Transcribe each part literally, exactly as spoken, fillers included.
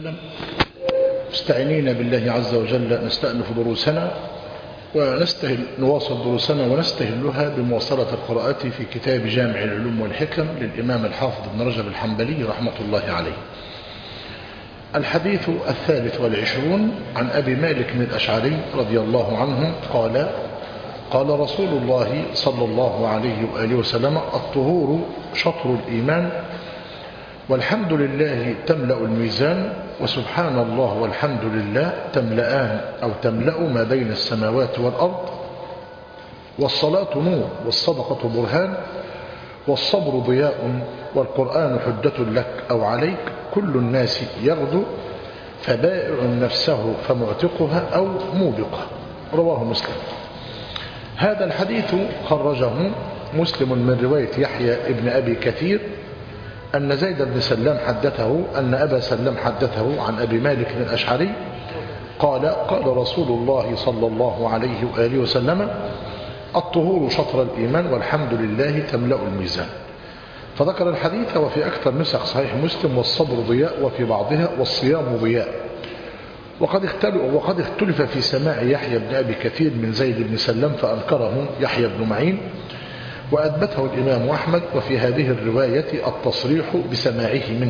وسلم. مستعينين بالله عز وجل نستأنف دروسنا ونستهل نواصل دروسنا ونستهلها بمواصلة القراءات في كتاب جامع العلوم والحكم للإمام الحافظ ابن رجب الحنبلي رحمة الله عليه. الحديث الثالث والعشرون عن أبي مالك الأشعري رضي الله عنه قال: قال رسول الله صلى الله عليه وآله وسلم: الطهور شطر الإيمان، والحمد لله تملأ الميزان، وسبحان الله والحمد لله تملأان أو تملأ ما بين السماوات والأرض، والصلاة نور، والصدقة برهان، والصبر ضياء، والقرآن حجة لك أو عليك، كل الناس يغدو فبائع نفسه فمعتقها أو موبقها. رواه مسلم. هذا الحديث خرجه مسلم من رواية يحيى ابن أبي كثير أن زيد بن سلام حدثه أن أبا سلام حدثه عن أبي مالك الأشعري قال: قال رسول الله صلى الله عليه وآله وسلم: الطهور شطر الإيمان، والحمد لله تملأ الميزان. فذكر الحديث وفي أكثر نسخ صحيح مسلم: والصبر ضياء، وفي بعضها: والصيام ضياء. وقد اختلف, وقد اختلف في سماع يحيى بن أبي كثير من زيد بن سلام فأنكره يحيى بن معين وأثبته الإمام أحمد، وفي هذه الرواية التصريح بسماعه منه.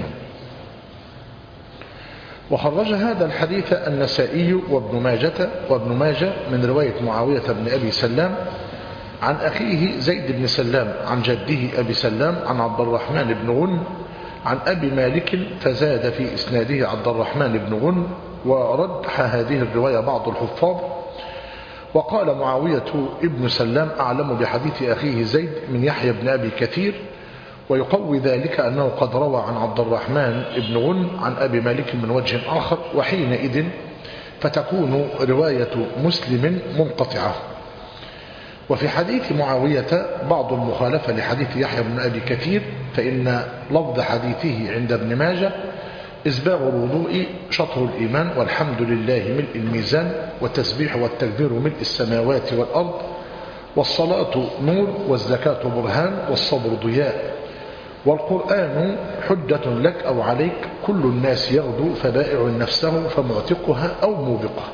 وخرج هذا الحديث النسائي وابن ماجة وابن ماجة من رواية معاوية بن أبي سلام عن أخيه زيد بن سلام عن جده أبي سلام عن عبد الرحمن بن غن عن أبي مالك، فزاد في إسناده عبد الرحمن بن غن، ورجح هذه الرواية بعض الحفاظ، وقال معاوية ابن سلام أعلم بحديث أخيه زيد من يحيى بن أبي كثير، ويقوي ذلك أنه قد روى عن عبد الرحمن بن غن عن أبي مالك من وجه آخر، وحينئذ فتكون رواية مسلم منقطعة. وفي حديث معاوية بعض المخالفة لحديث يحيى بن أبي كثير، فإن لفظ حديثه عند ابن ماجه: إسباغ الوضوء شطر الإيمان، والحمد لله ملء الميزان، والتسبيح والتكبير ملء السماوات والأرض، والصلاة نور، والزكاة برهان، والصبر ضياء، والقرآن حجة لك أو عليك، كل الناس يغدو فبائع نفسه فمعتقها أو موبقها.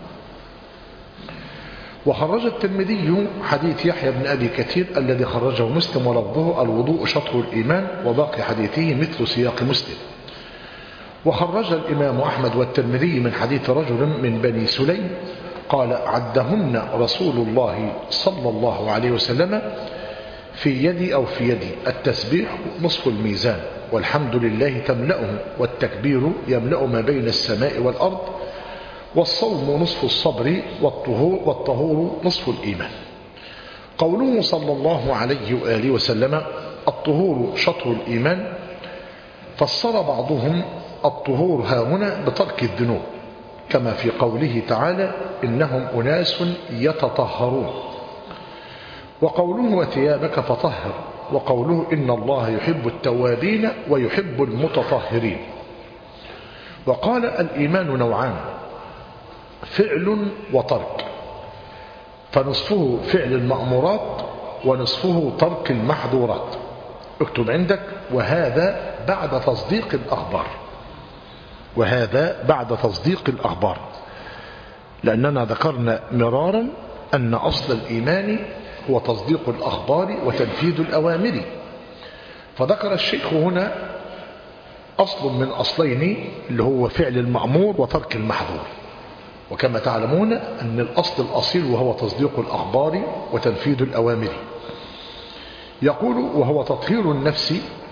وخرج الترمذي حديث يحيى بن أبي كثير الذي خرجه مسلم ولفظه: الوضوء شطر الإيمان، وباقي حديثه مثل سياق مسلم. وخرج الإمام أحمد والترمذي من حديث رجل من بني سليم قال: عدهن رسول الله صلى الله عليه وسلم في يدي أو في يدي: التسبيح نصف الميزان، والحمد لله تملأه، والتكبير يملأ ما بين السماء والأرض، والصوم نصف الصبر، والطهور, والطهور نصف الإيمان. قوله صلى الله عليه وآله وسلم: الطهور شطر الإيمان، فسر بعضهم الطهور هاهنا بترك الذنوب، كما في قوله تعالى: إنهم أناس يتطهرون. وقوله: وثيابك فطهر، وقوله: إن الله يحب التوابين ويحب المتطهرين. وقال: الإيمان نوعان: فعل وترك، فنصفه فعل المأمورات ونصفه ترك المحظورات. اكتب عندك: وهذا بعد تصديق الأخبار، وهذا بعد تصديق الأخبار، لأننا ذكرنا مرارا أن أصل الإيمان هو تصديق الأخبار وتنفيذ الأوامر. فذكر الشيخ هنا أصل من أصلين اللي هو فعل المأمور وترك المحظور. وكما تعلمون أن الأصل الأصيل وهو تصديق الأخبار وتنفيذ الأوامر. يقول: وهو تطهير النفس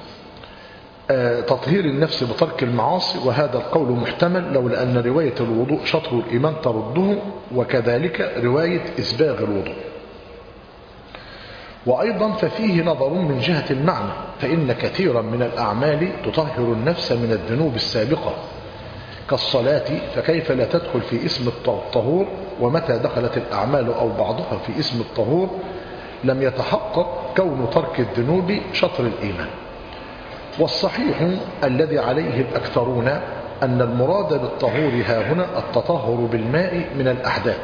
تطهير النفس بترك المعاصي. وهذا القول محتمل لولا أن رواية الوضوء شطر الإيمان ترده، وكذلك رواية إسباغ الوضوء. وأيضا ففيه نظر من جهة المعنى، فإن كثيرا من الأعمال تطهر النفس من الذنوب السابقة كالصلاة، فكيف لا تدخل في اسم الطهور؟ ومتى دخلت الأعمال أو بعضها في اسم الطهور لم يتحقق كون ترك الذنوب شطر الإيمان. والصحيح الذي عليه الأكثرون أن المراد بالطهور هاهنا التطهر بالماء من الأحداث.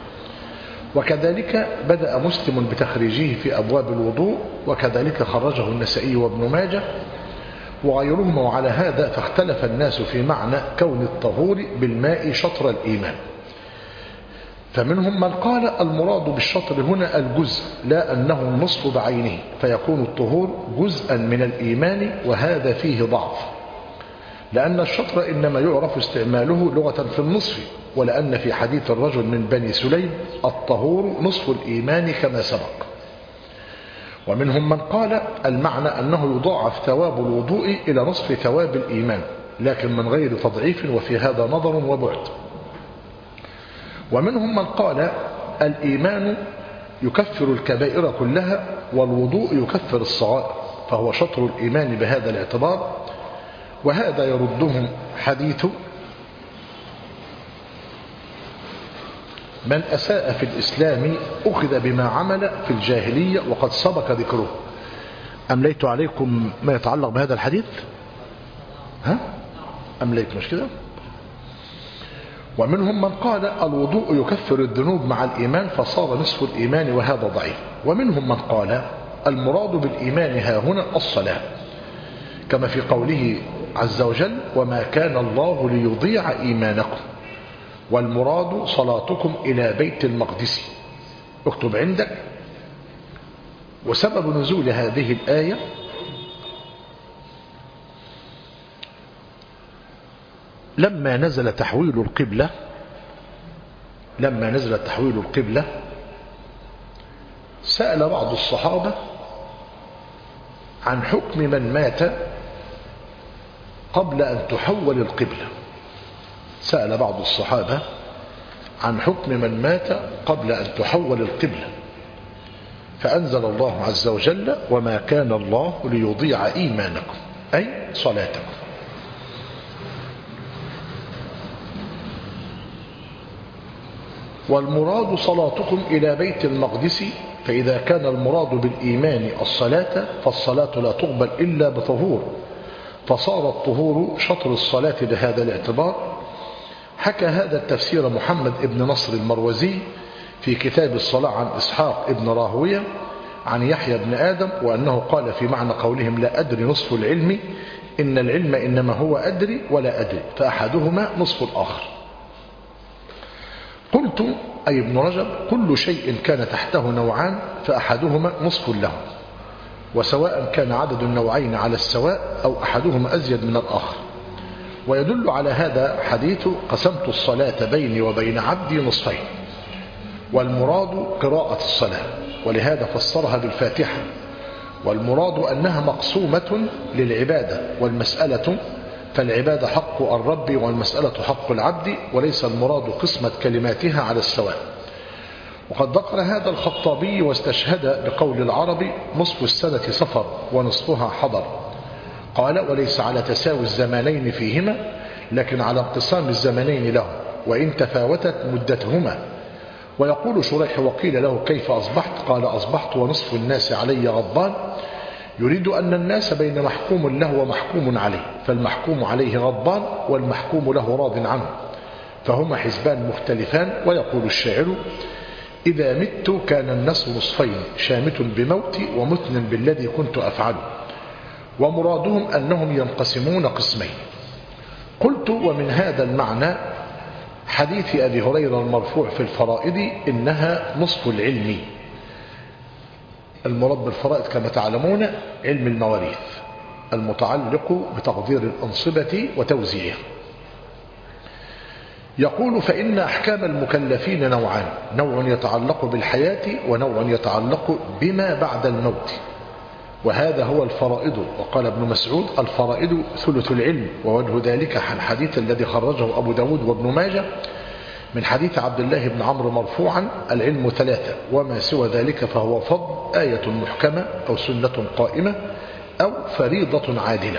وكذلك بدأ مسلم بتخريجه في أبواب الوضوء، وكذلك خرجه النسائي وابن ماجه. وغيرهما. وعلى هذا فاختلف الناس في معنى كون الطهور بالماء شطر الإيمان، فمنهم من قال المراد بالشطر هنا الجزء لا أنه النصف بعينه، فيكون الطهور جزءا من الإيمان، وهذا فيه ضعف، لأن الشطر إنما يعرف استعماله لغة في النصف، ولأن في حديث الرجل من بني سليم الطهور نصف الإيمان كما سبق. ومنهم من قال المعنى أنه يضاعف ثواب الوضوء إلى نصف ثواب الإيمان، لكن من غير تضعيف، وفي هذا نظر وبعد. ومنهم من قال الإيمان يكفر الكبائر كلها، والوضوء يكفر الصغائر، فهو شطر الإيمان بهذا الاعتبار. وهذا يردهم حديث من أساء في الإسلام أخذ بما عمل في الجاهلية وقد سبق ذكره. أمليت عليكم ما يتعلق بهذا الحديث؟ ها؟ أمليت مش كده؟ ومنهم من قال الوضوء يكفر الذنوب مع الإيمان فصار نصف الإيمان، وهذا ضعيف. ومنهم من قال المراد بالإيمان ها هنا الصلاة، كما في قوله عز وجل وما كان الله ليضيع إيمانكم، والمراد صلاتكم إلى بيت المقدس. اكتب عندك. وسبب نزول هذه الآية لما نزل تحويل القبلة لما نزل تحويل القبلة سأل بعض الصحابة عن حكم من مات قبل أن تحول القبلة. سأل بعض الصحابة عن حكم من مات قبل أن تحول القبلة، فأنزل الله عز وجل وما كان الله ليضيع إيمانكم، أي صلاتكم. والمراد صلاتكم إلى بيت المقدس، فإذا كان المراد بالإيمان الصلاة فالصلاة لا تقبل إلا بطهور، فصار الطهور شطر الصلاة بهذا الاعتبار. حكى هذا التفسير محمد بن نصر المروزي في كتاب الصلاة عن إسحاق بن راهوية عن يحيى بن آدم، وأنه قال في معنى قولهم لا أدري نصف العلم، إن العلم إنما هو أدري ولا أدري، فأحدهما نصف الآخر. قلت أي ابن رجب كل شيء كان تحته نوعان فأحدهما نصف له، وسواء كان عدد النوعين على السواء أو أحدهما أزيد من الآخر. ويدل على هذا حديث قسمت الصلاة بيني وبين عبدي نصفين، والمراد قراءة الصلاة، ولهذا فسرها بالفاتحة. والمراد أنها مقسومة للعبادة والمسألة، فالعبادة حق الرب والمسألة حق العبد، وليس المراد قسمة كلماتها على السواء. وقد ذكر هذا الخطابي واستشهد بقول العربي نصف السنة سفر ونصفها حضر. قال وليس على تساوي الزمانين فيهما، لكن على انقسام الزمنين له وإن تفاوتت مدتهما. ويقول شريح وقيل له كيف أصبحت؟ قال أصبحت ونصف الناس علي غضبان، يريد أن الناس بين محكوم له ومحكوم عليه، فالمحكوم عليه غضبان والمحكوم له راض عنه، فهما حزبان مختلفان. ويقول الشاعر إذا مت كان الناس نصفين، شامت بموتي ومتن بالذي كنت أفعله، ومرادهم أنهم ينقسمون قسمين. قلت ومن هذا المعنى حديث أبي هريرة المرفوع في الفرائض إنها نصف العلم. المراد بالفرائض كما تعلمون علم المواريث المتعلق بتقدير الأنصبة وتوزيعها. يقول فإن أحكام المكلفين نوعان، نوع يتعلق بالحياة ونوع يتعلق بما بعد الموت، وهذا هو الفرائض. وقال ابن مسعود الفرائض ثلث العلم، ووجه ذلك الحديث الذي خرجه أبو داود وابن ماجه من حديث عبد الله بن عمرو مرفوعا العلم ثلاثة وما سوى ذلك فهو فضل، آية محكمة أو سنة قائمة أو فريضة عادلة.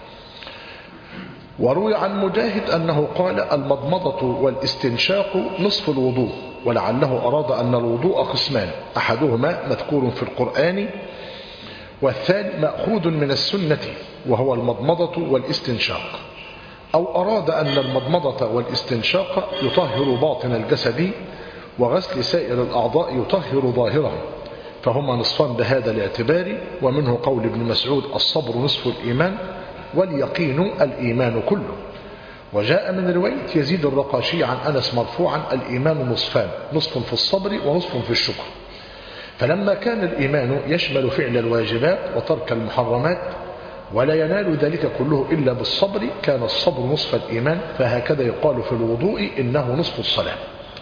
وروي عن مجاهد أنه قال المضمضة والاستنشاق نصف الوضوء، ولعله أراد أن الوضوء قسمان، أحدهما مذكور في القرآن والثاني مأخوذ من السنة وهو المضمضة والاستنشاق، أو أراد أن المضمضة والاستنشاق يطهر باطن الجسد وغسل سائر الأعضاء يطهر ظاهره، فهما نصفان بهذا الاعتبار. ومنه قول ابن مسعود الصبر نصف الإيمان، واليقين الإيمان كله. وجاء من رواية يزيد الرقاشي عن أنس مرفوعا: الإيمان نصفان، نصف في الصبر ونصف في الشكر. فلما كان الإيمان يشمل فعل الواجبات وترك المحرمات ولا ينال ذلك كله إلا بالصبر، كان الصبر نصف الإيمان. فهكذا يقال في الوضوء إنه نصف الصلاة.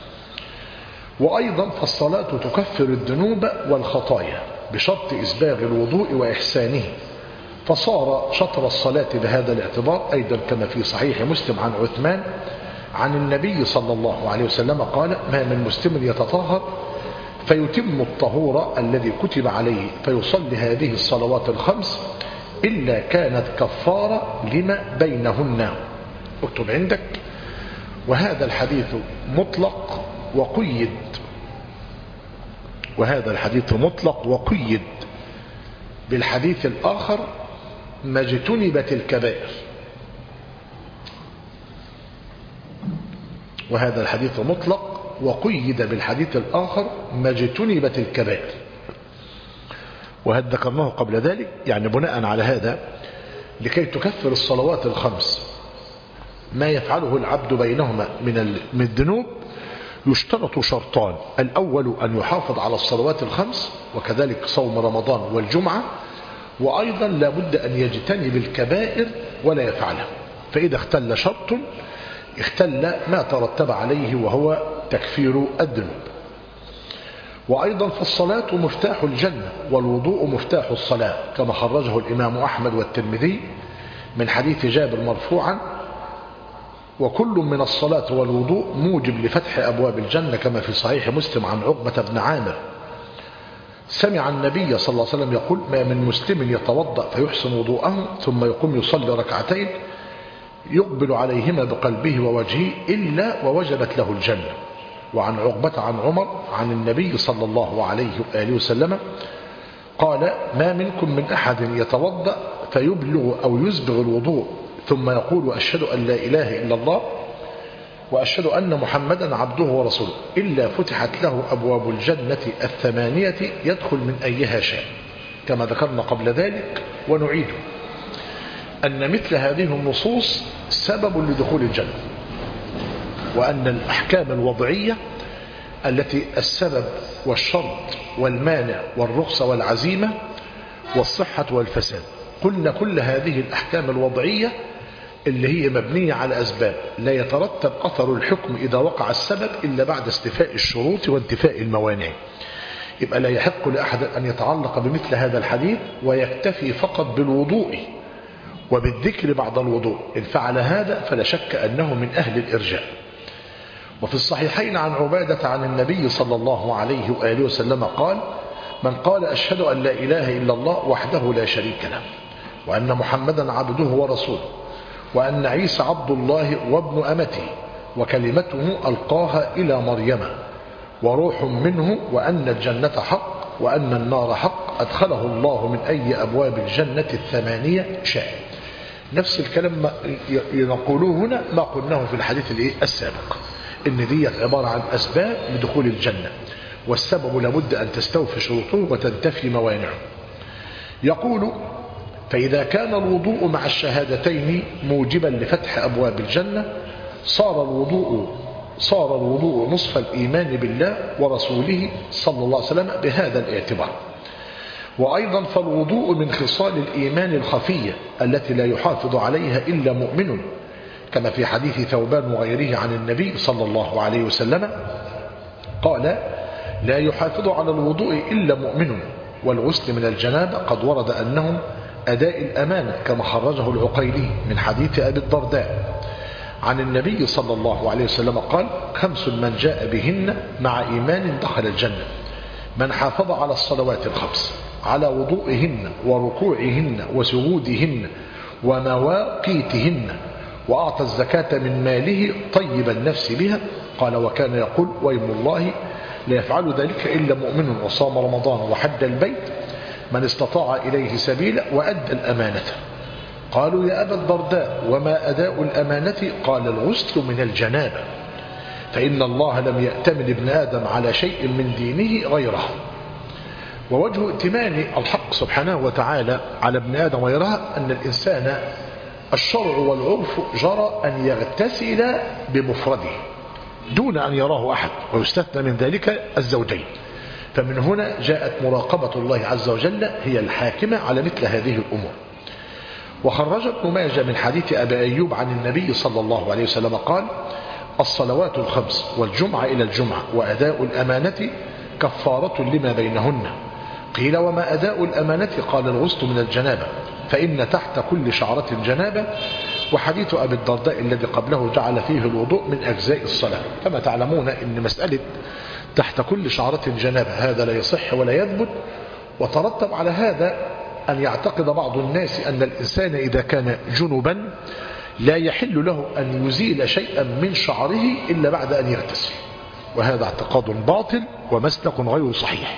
وأيضا فالصلاة تكفر الذنوب والخطايا بشرط إسباغ الوضوء وإحسانه، فصار شطر الصلاة بهذا الاعتبار. أيضا كما في صحيح مسلم عن عثمان عن النبي صلى الله عليه وسلم قال: ما من مسلم يتطهر فيتم الطهور الذي كتب عليه فيصلي هذه الصلوات الخمس إلا كانت كفارة لما بينهن. اكتب عندك. وهذا الحديث مطلق وقيد وهذا الحديث مطلق وقيد بالحديث الآخر: ما اجتنبت الكبائر. وهذا الحديث مطلق وقيد بالحديث الآخر: ما اجتنبت الكبائر. وهذا ذكرناه قبل ذلك، يعني بناء على هذا لكي تكفر الصلوات الخمس ما يفعله العبد بينهما من الذنوب يشترط شرطان: الأول أن يحافظ على الصلوات الخمس، وكذلك صوم رمضان والجمعة، وأيضا لا بد أن يجتنب الكبائر ولا يفعلها. فإذا اختل شرط اختل ما ترتب عليه وهو تكفير الذنوب. وأيضا فالصلاة مفتاح الجنة والوضوء مفتاح الصلاة، كما خرجه الإمام أحمد والترمذي من حديث جابر مرفوعا: وكل من الصلاة والوضوء موجب لفتح أبواب الجنة، كما في صحيح مسلم عن عقبة بن عامر سمع النبي صلى الله عليه وسلم يقول: ما من مسلم يتوضأ فيحسن وضوءه ثم يقوم يصلي ركعتين يقبل عليهما بقلبه ووجهه إلا ووجبت له الجنة. وعن عقبة عن عمر عن النبي صلى الله عليه وآله وسلم قال: ما منكم من أحد يتوضأ فيبلغ أو يسبغ الوضوء ثم يقول: أشهد أن لا إله إلا الله وأشهد أن محمدا عبده ورسوله إلا فتحت له أبواب الجنة الثمانية يدخل من أيها شاء. كما ذكرنا قبل ذلك ونعيد أن مثل هذه النصوص سبب لدخول الجنة، وأن الأحكام الوضعية التي السبب والشرط والمانع والرخصة والعزيمة والصحة والفساد، قلنا كل هذه الأحكام الوضعية اللي هي مبنية على أسباب لا يترتب أثر الحكم إذا وقع السبب إلا بعد استيفاء الشروط وانتفاء الموانع. يبقى لا يحق لأحد أن يتعلق بمثل هذا الحديث ويكتفي فقط بالوضوء وبالذكر بعد الوضوء. إن فعل هذا فلا شك أنه من أهل الإرجاء. وفي الصحيحين عن عبادة عن النبي صلى الله عليه وآله وسلم قال: من قال أشهد أن لا إله إلا الله وحده لا شريك له وأن محمدا عبده ورسوله وأن عيسى عبد الله وابن أمته وكلمته ألقاها إلى مريم وروح منه وأن الجنة حق وأن النار حق أدخله الله من أي أبواب الجنة الثمانية شاء. نفس الكلام ينقلوه هنا ما قلناه في الحديث السابق، إن دي عبارة عن أسباب لدخول الجنة، والسبب لابد أن تستوفي شروطه وتنتفي موانعه. يقول: فإذا كان الوضوء مع الشهادتين موجبا لفتح أبواب الجنة صار الوضوء صار الوضوء نصف الإيمان بالله ورسوله صلى الله عليه وسلم بهذا الاعتبار. وأيضا فالوضوء من خصال الإيمان الخفية التي لا يحافظ عليها إلا مؤمن، كما في حديث ثوبان وغيره عن النبي صلى الله عليه وسلم قال: لا يحافظ على الوضوء إلا مؤمن. والغسل من الجنابة قد ورد أنه أداء الأمانة، كما خرجه العقيلي من حديث أبي الدرداء عن النبي صلى الله عليه وسلم قال: خمس من جاء بهن مع إيمان دخل الجنة: من حافظ على الصلوات الخمس على وضوئهن وركوعهن وسجودهن ومواقيتهن وأعطى الزكاة من ماله طيب النفس بها. قال: وكان يقول: ويم الله لا يفعل ذلك إلا مؤمن وصام رمضان وحج البيت من استطاع إليه سبيلا وأدى الأمانة. قالوا: يا أبا الدرداء وما أداء الأمانة؟ قال: الغسل من الجنابة، فإن الله لم يأتمن ابن آدم على شيء من دينه غيره. ووجه ائتمان الحق سبحانه وتعالى على ابن آدم غيرها أن الإنسان الشرع والعرف جرى أن يغتسل بمفرده دون أن يراه أحد، ويستثنى من ذلك الزوجين. فمن هنا جاءت مراقبة الله عز وجل هي الحاكمة على مثل هذه الأمور. وخرج ابن ماجه من حديث أبي أيوب عن النبي صلى الله عليه وسلم قال: الصلوات الخمس والجمعة إلى الجمعة وأداء الأمانة كفارة لما بينهن. قيل: وما أداء الأمانة؟ قال: الغسل من الجنابة، فإن تحت كل شعرة جنابة. وحديث أبي الدرداء الذي قبله جعل فيه الوضوء من أجزاء الصلاة. كما تعلمون أن مسألة تحت كل شعرة جنابة هذا لا يصح ولا يثبت، وترتب على هذا أن يعتقد بعض الناس أن الإنسان إذا كان جنبا لا يحل له أن يزيل شيئا من شعره إلا بعد أن يغتسل، وهذا اعتقاد باطل ومسلك غير صحيح.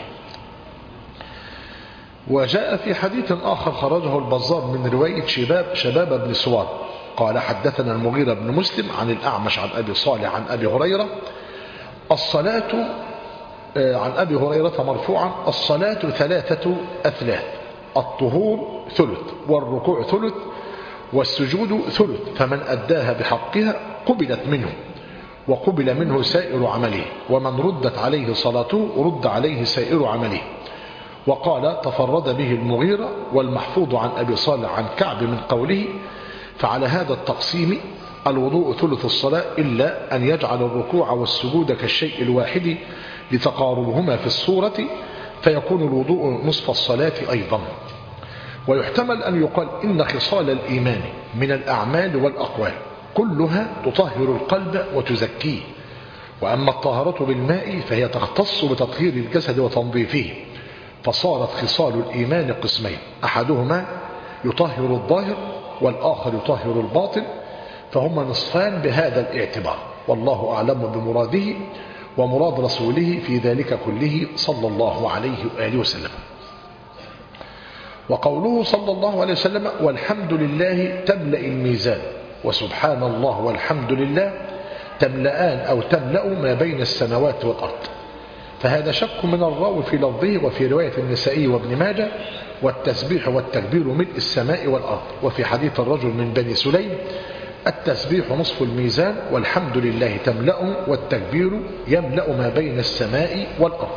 وجاء في حديث آخر خرجه البزار من رواية شباب شباب بن سوار قال: حدثنا المغيرة بن مسلم عن الأعمش عن أبي صالح عن أبي هريرة الصلاة عن أبي هريرة مرفوعا: الصلاة ثلاثة أثلاث، الطهور ثلث، والركوع ثلث، والسجود ثلث، فمن أداها بحقها قبلت منه وقبل منه سائر عمله، ومن ردت عليه صلاته رد عليه سائر عمله. وقال: تفرد به المغيرة والمحفوظ عن أبي صالح عن كعب من قوله: فعلى هذا التقسيم الوضوء ثلث الصلاة، إلا أن يجعل الركوع والسجود كالشيء الواحد لتقاربهما في الصورة، فيكون الوضوء نصف الصلاة أيضا. ويحتمل أن يقال إن خصال الإيمان من الأعمال والأقوال كلها تطهر القلب وتزكيه، وأما الطهارة بالماء فهي تختص بتطهير الجسد وتنظيفه، فصارت خصال الإيمان قسمين: أحدهما يطهر الظاهر والآخر يطهر الباطن، فهما نصفان بهذا الاعتبار، والله أعلم بمراده ومراد رسوله في ذلك كله صلى الله عليه وآله وسلم. وقوله صلى الله عليه وسلم: والحمد لله تملأ الميزان، وسبحان الله والحمد لله تملأان أو تملأ ما بين السماوات والأرض، فهذا شك من الراوي في لفظه. وفي رواية النسائي وابن ماجه: والتسبيح والتكبير ملء السماء والأرض. وفي حديث الرجل من بني سليم: التسبيح نصف الميزان، والحمد لله تملأ، والتكبير يملأ ما بين السماء والأرض.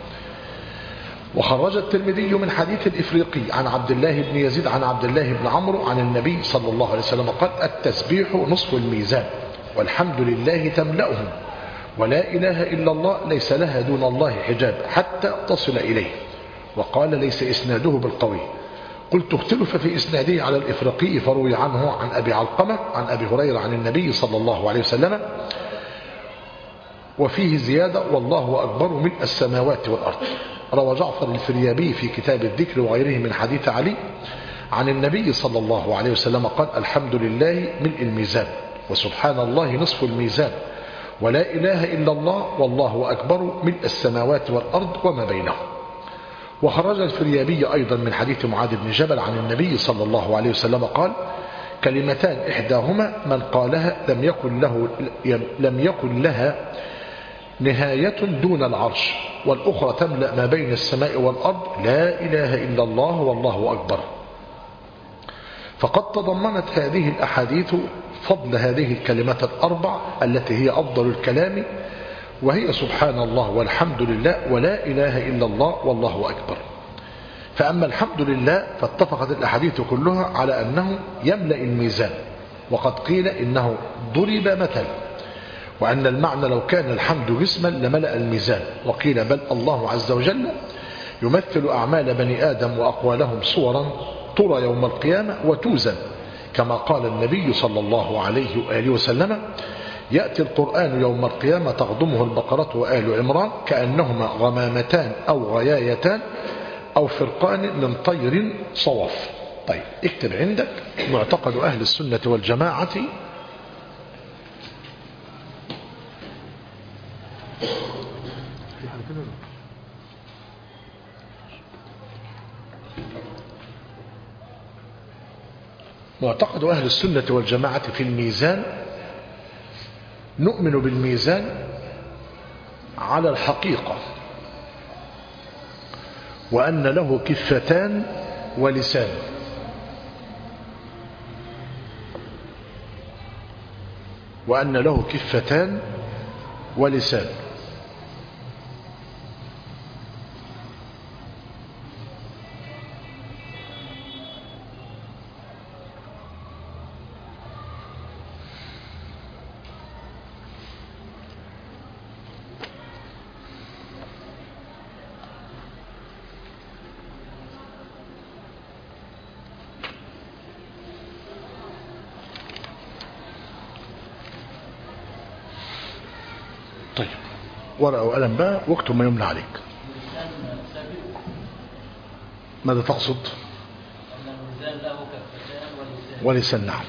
وخرج الترمذي من حديث الإفريقي عن عبد الله بن يزيد عن عبد الله بن عمرو عن النبي صلى الله عليه وسلم قال: التسبيح نصف الميزان، والحمد لله تملأه، ولا إله إلا الله ليس لها دون الله حجاب حتى تصل إليه. وقال: ليس إسناده بالقوي. قلت: اختلف في إسناده على الإفريقي، فروي عنه عن أبي علقمة عن أبي هريرة عن النبي صلى الله عليه وسلم، وفيه زيادة: والله أكبر ملء السماوات والأرض. روى جعفر الفريابي في كتاب الذكر وغيره من حديث علي عن النبي صلى الله عليه وسلم قال: الحمد لله ملء الميزان، وسبحان الله نصف الميزان، ولا إله إلا الله والله أكبر ملء السماوات والأرض وما بينهم. وخرج الفريابي أيضا من حديث معاذ بن جبل عن النبي صلى الله عليه وسلم قال: كلمتان إحداهما من قالها لم يكن له لم يكن لها نهاية دون العرش، والأخرى تملأ ما بين السماء والأرض: لا إله إلا الله والله أكبر. فقد تضمنت هذه الأحاديث فضل هذه الكلمات الأربع التي هي أفضل الكلام، وهي سبحان الله والحمد لله ولا إله إلا الله والله أكبر. فأما الحمد لله فاتفقت الأحاديث كلها على أنه يملأ الميزان، وقد قيل إنه ضرب مثل، وأن المعنى لو كان الحمد جسما لملأ الميزان. وقيل بل الله عز وجل يمثل أعمال بني آدم وأقوالهم صورا ترى يوم القيامة وتوزن، كما قال النبي صلى الله عليه وآله وسلم: يأتي القرآن يوم القيامة تغضمه البقرة وآل عمران كأنهما غمامتان أو غيايتان أو فرقان من طير صواف. طيب اكتب عندك: معتقد أهل السنة والجماعة معتقد أهل السنة والجماعة في الميزان: نؤمن بالميزان على الحقيقة، وأن له كفتان ولسان، وأن له كفتان ولسان. طيب ورقة وقلم بقى واكتب ما يملى عليك. ماذا تقصد؟ ولسان. نعم.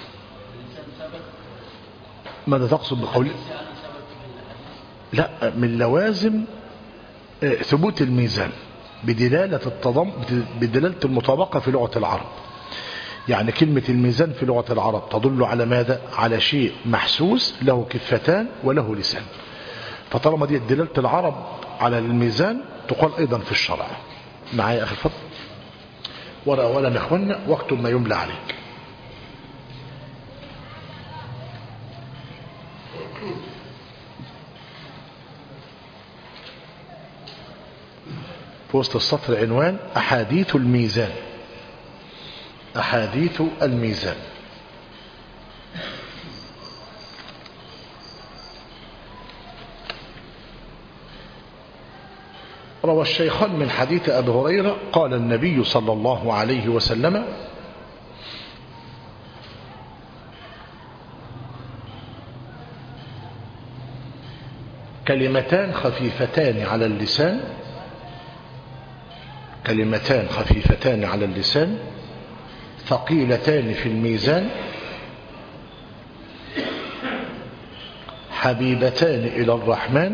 ماذا تقصد بقول؟ لا، من لوازم ثبوت الميزان بدلالة التضم بدلالة المطابقة في لغة العرب. يعني كلمة الميزان في لغة العرب تدل على ماذا؟ على شيء محسوس له كفتان وله لسان. فطالما دي دلالة العرب على الميزان تقال أيضا في الشرع. معايا أخي الفضل؟ ورقة وقلم يا أخوانا واكتب ما يملى عليك. في وسط السطر عنوان أحاديث الميزان. أحاديث الميزان. روى الشيخان من حديث أبي هريرة قال النبي صلى الله عليه وسلم: كلمتان خفيفتان على اللسان كلمتان خفيفتان على اللسان ثقيلتان في الميزان حبيبتان إلى الرحمن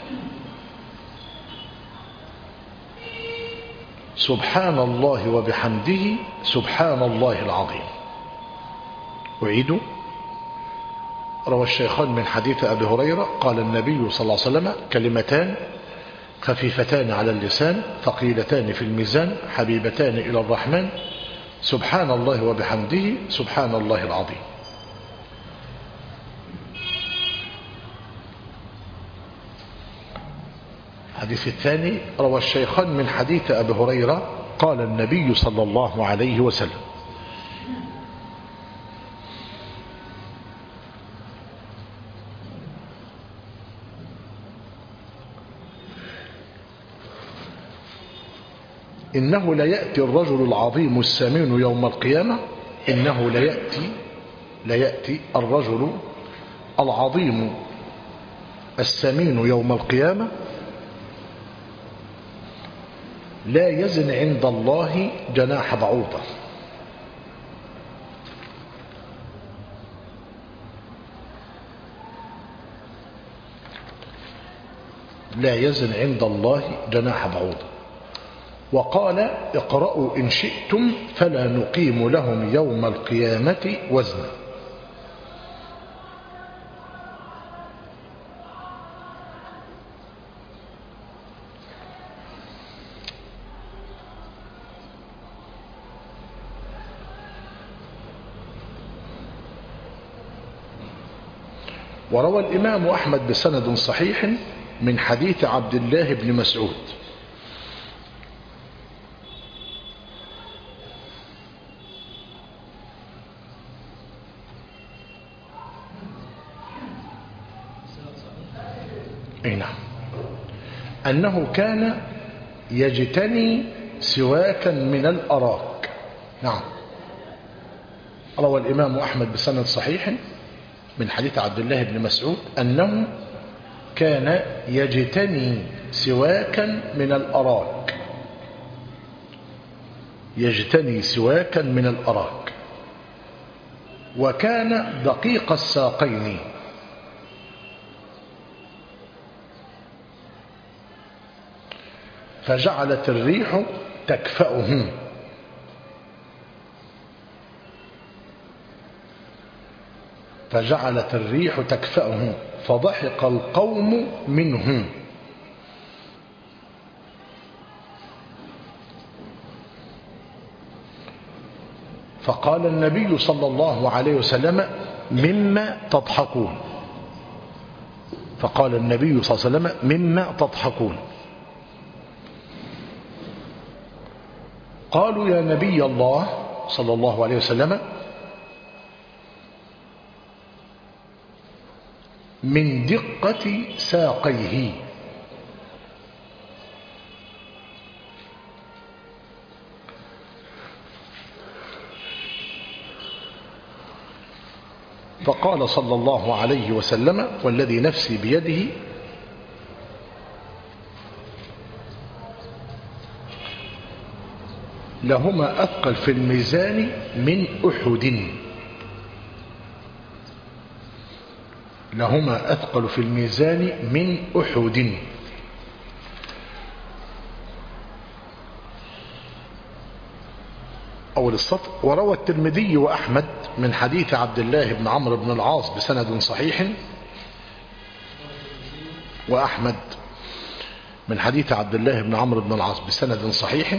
سبحان الله وبحمده سبحان الله العظيم. أعيد. روى الشيخان من حديث أبي هريرة قال النبي صلى الله عليه وسلم: كلمتان خفيفتان على اللسان ثقيلتان في الميزان حبيبتان إلى الرحمن سبحان الله وبحمده سبحان الله العظيم. الحديث الثاني روى الشيخان من حديث أبي هريرة قال النبي صلى الله عليه وسلم: إنه ليأتي الرجل العظيم السمين يوم القيامة إنه ليأتي ليأتي الرجل العظيم السمين يوم القيامة لا يزن عند الله جناح بعوضة. لا يزن عند الله جناح بعوضة. وقال: اقرأوا إن شئتم فلا نقيم لهم يوم القيامة وزنا. وروى الإمام أحمد بسند صحيح من حديث عبد الله بن مسعود أي نعم أنه كان يجتني سواكا من الأراك. نعم. روى الإمام أحمد بسند صحيح من حديث عبد الله بن مسعود أنه كان يجتني سواكا من الأراك يجتني سواكا من الأراك وكان دقيق الساقين فجعلت الريح تكفأه فجعلت الريح تكفأه فضحك القوم منه فقال النبي صلى الله عليه وسلم: مما تضحكون. فقال النبي صلى الله عليه وسلم مما تضحكون؟ قالوا يا نبي الله صلى الله عليه وسلم من دقة ساقيه. فقال صلى الله عليه وسلم والذي نفسي بيده لهما أثقل في الميزان من أحد. لهما أثقل في الميزان من أحد. أول السطر. وروى الترمذي وأحمد من حديث عبد الله بن عمرو بن العاص بسند صحيح. وأحمد من حديث عبد الله بن عمرو بن العاص بسند صحيح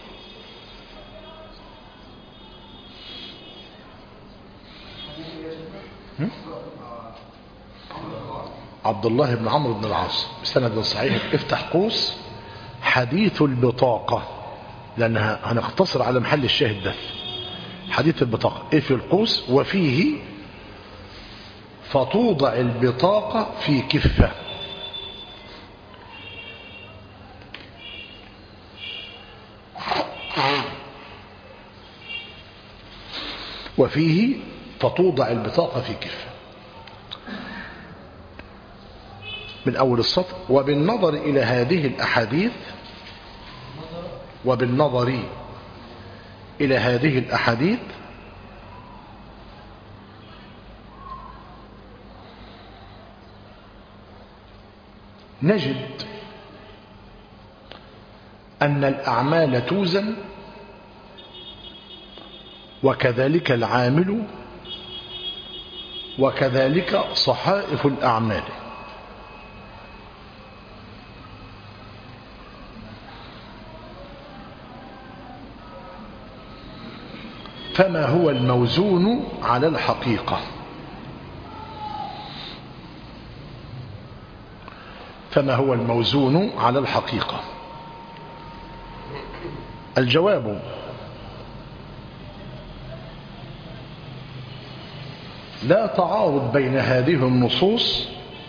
عبد الله بن عمرو بن العاص بسند صحيح. افتح قوس حديث البطاقة، لأنها هنختصر على محل الشاهد ده. حديث البطاقة ايه في القوس؟ وفيه فتوضع البطاقة في كفة. وفيه فتوضع البطاقة في كفة من أول السطر. وبالنظر إلى هذه الأحاديث وبالنظر إلى هذه الأحاديث نجد أن الأعمال توزن وكذلك العامل وكذلك صحائف الأعمال. فما هو الموزون على الحقيقة؟ فما هو الموزون على الحقيقة؟ الجواب لا تعارض بين هذه النصوص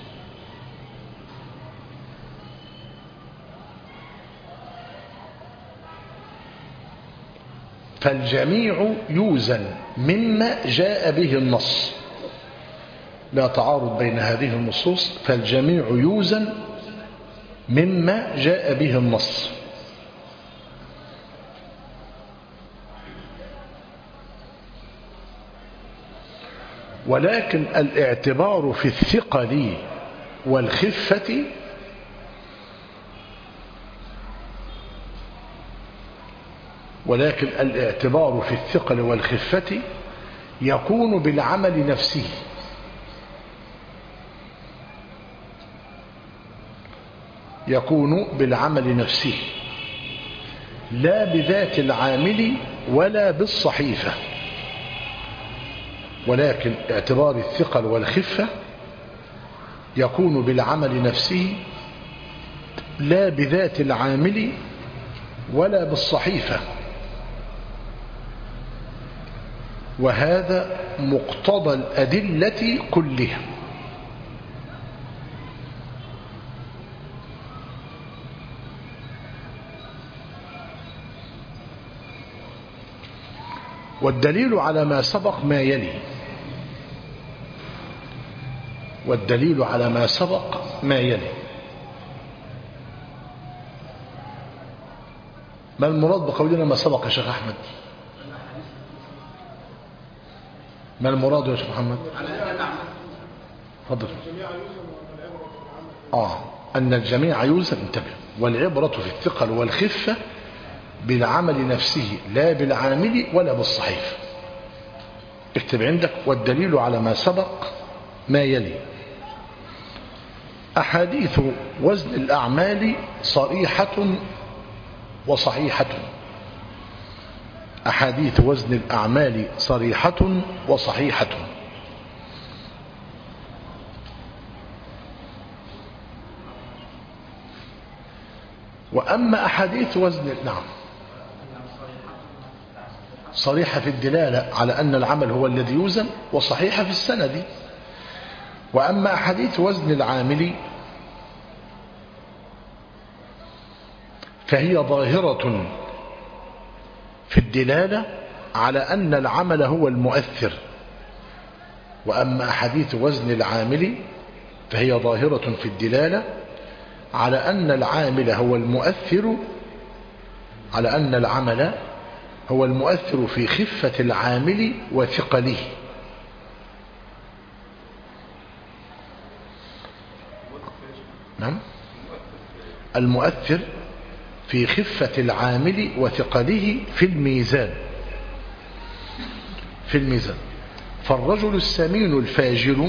فالجميع يوزن مما جاء به النص. لا تعارض بين هذه النصوص فالجميع يوزن مما جاء به النص. ولكن الاعتبار في الثقل والخفة ولكن الاعتبار في الثقل والخفة يكون بالعمل نفسه يكون بالعمل نفسه لا بذات العامل ولا بالصحيفة. ولكن اعتبار الثقل والخفة يكون بالعمل نفسه لا بذات العامل ولا بالصحيفة. وهذا مقتضى الأدلة كلها. والدليل على ما سبق ما يلي. والدليل على ما سبق ما يلي. ما المراد بقولنا ما سبق يا شيخ أحمد؟ ما المراد يا شيخ محمد؟ فضل. آه أن الجميع يوزن. انتبه. والعبرة في الثقل والخفة بالعمل نفسه لا بالعامل ولا بالصحيف. اكتب عندك والدليل على ما سبق ما يلي. أحاديث وزن الأعمال صريحة وصحيحة. أحاديث وزن الأعمال صريحة وصحيحة. وأما أحاديث وزن نعم صريحة في الدلالة على أن العمل هو الذي يوزن، وصحيحة في السند. وأما أحاديث وزن العامل فهي ظاهرة في الدلالة على أن العمل هو المؤثر. وأما أحاديث وزن العامل فهي ظاهرة في الدلالة على أن العامل هو المؤثر على أن العمل هو المؤثر في خفة العامل وثقله. نعم المؤثر في خفة العامل وثقله في الميزان في الميزان فالرجل السمين الفاجر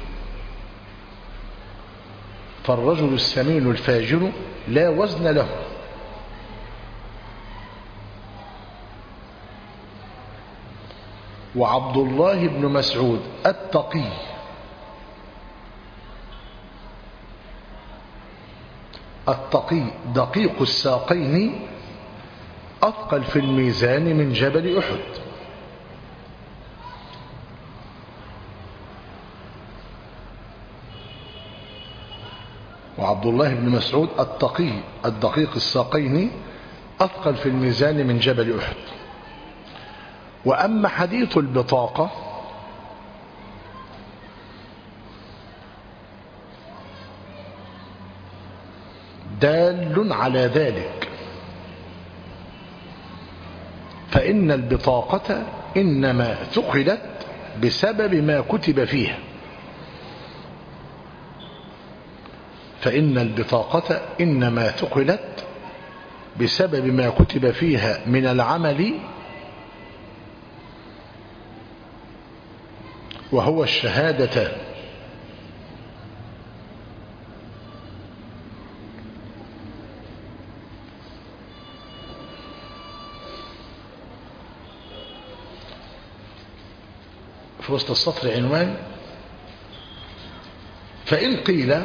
فالرجل السمين الفاجر لا وزن له، وعبد الله بن مسعود التقي التقي دقيق الساقين أثقل في الميزان من جبل أحد. وعبد الله بن مسعود التقي الدقيق الساقين أثقل في الميزان من جبل أحد. وأما حديث البطاقة دال على ذلك، فإن البطاقة إنما ثقلت بسبب ما كتب فيها فإن البطاقة إنما ثقلت بسبب ما كتب فيها من العمل، وهو الشهادتان. في وسط السطر عنوان: فإن قيل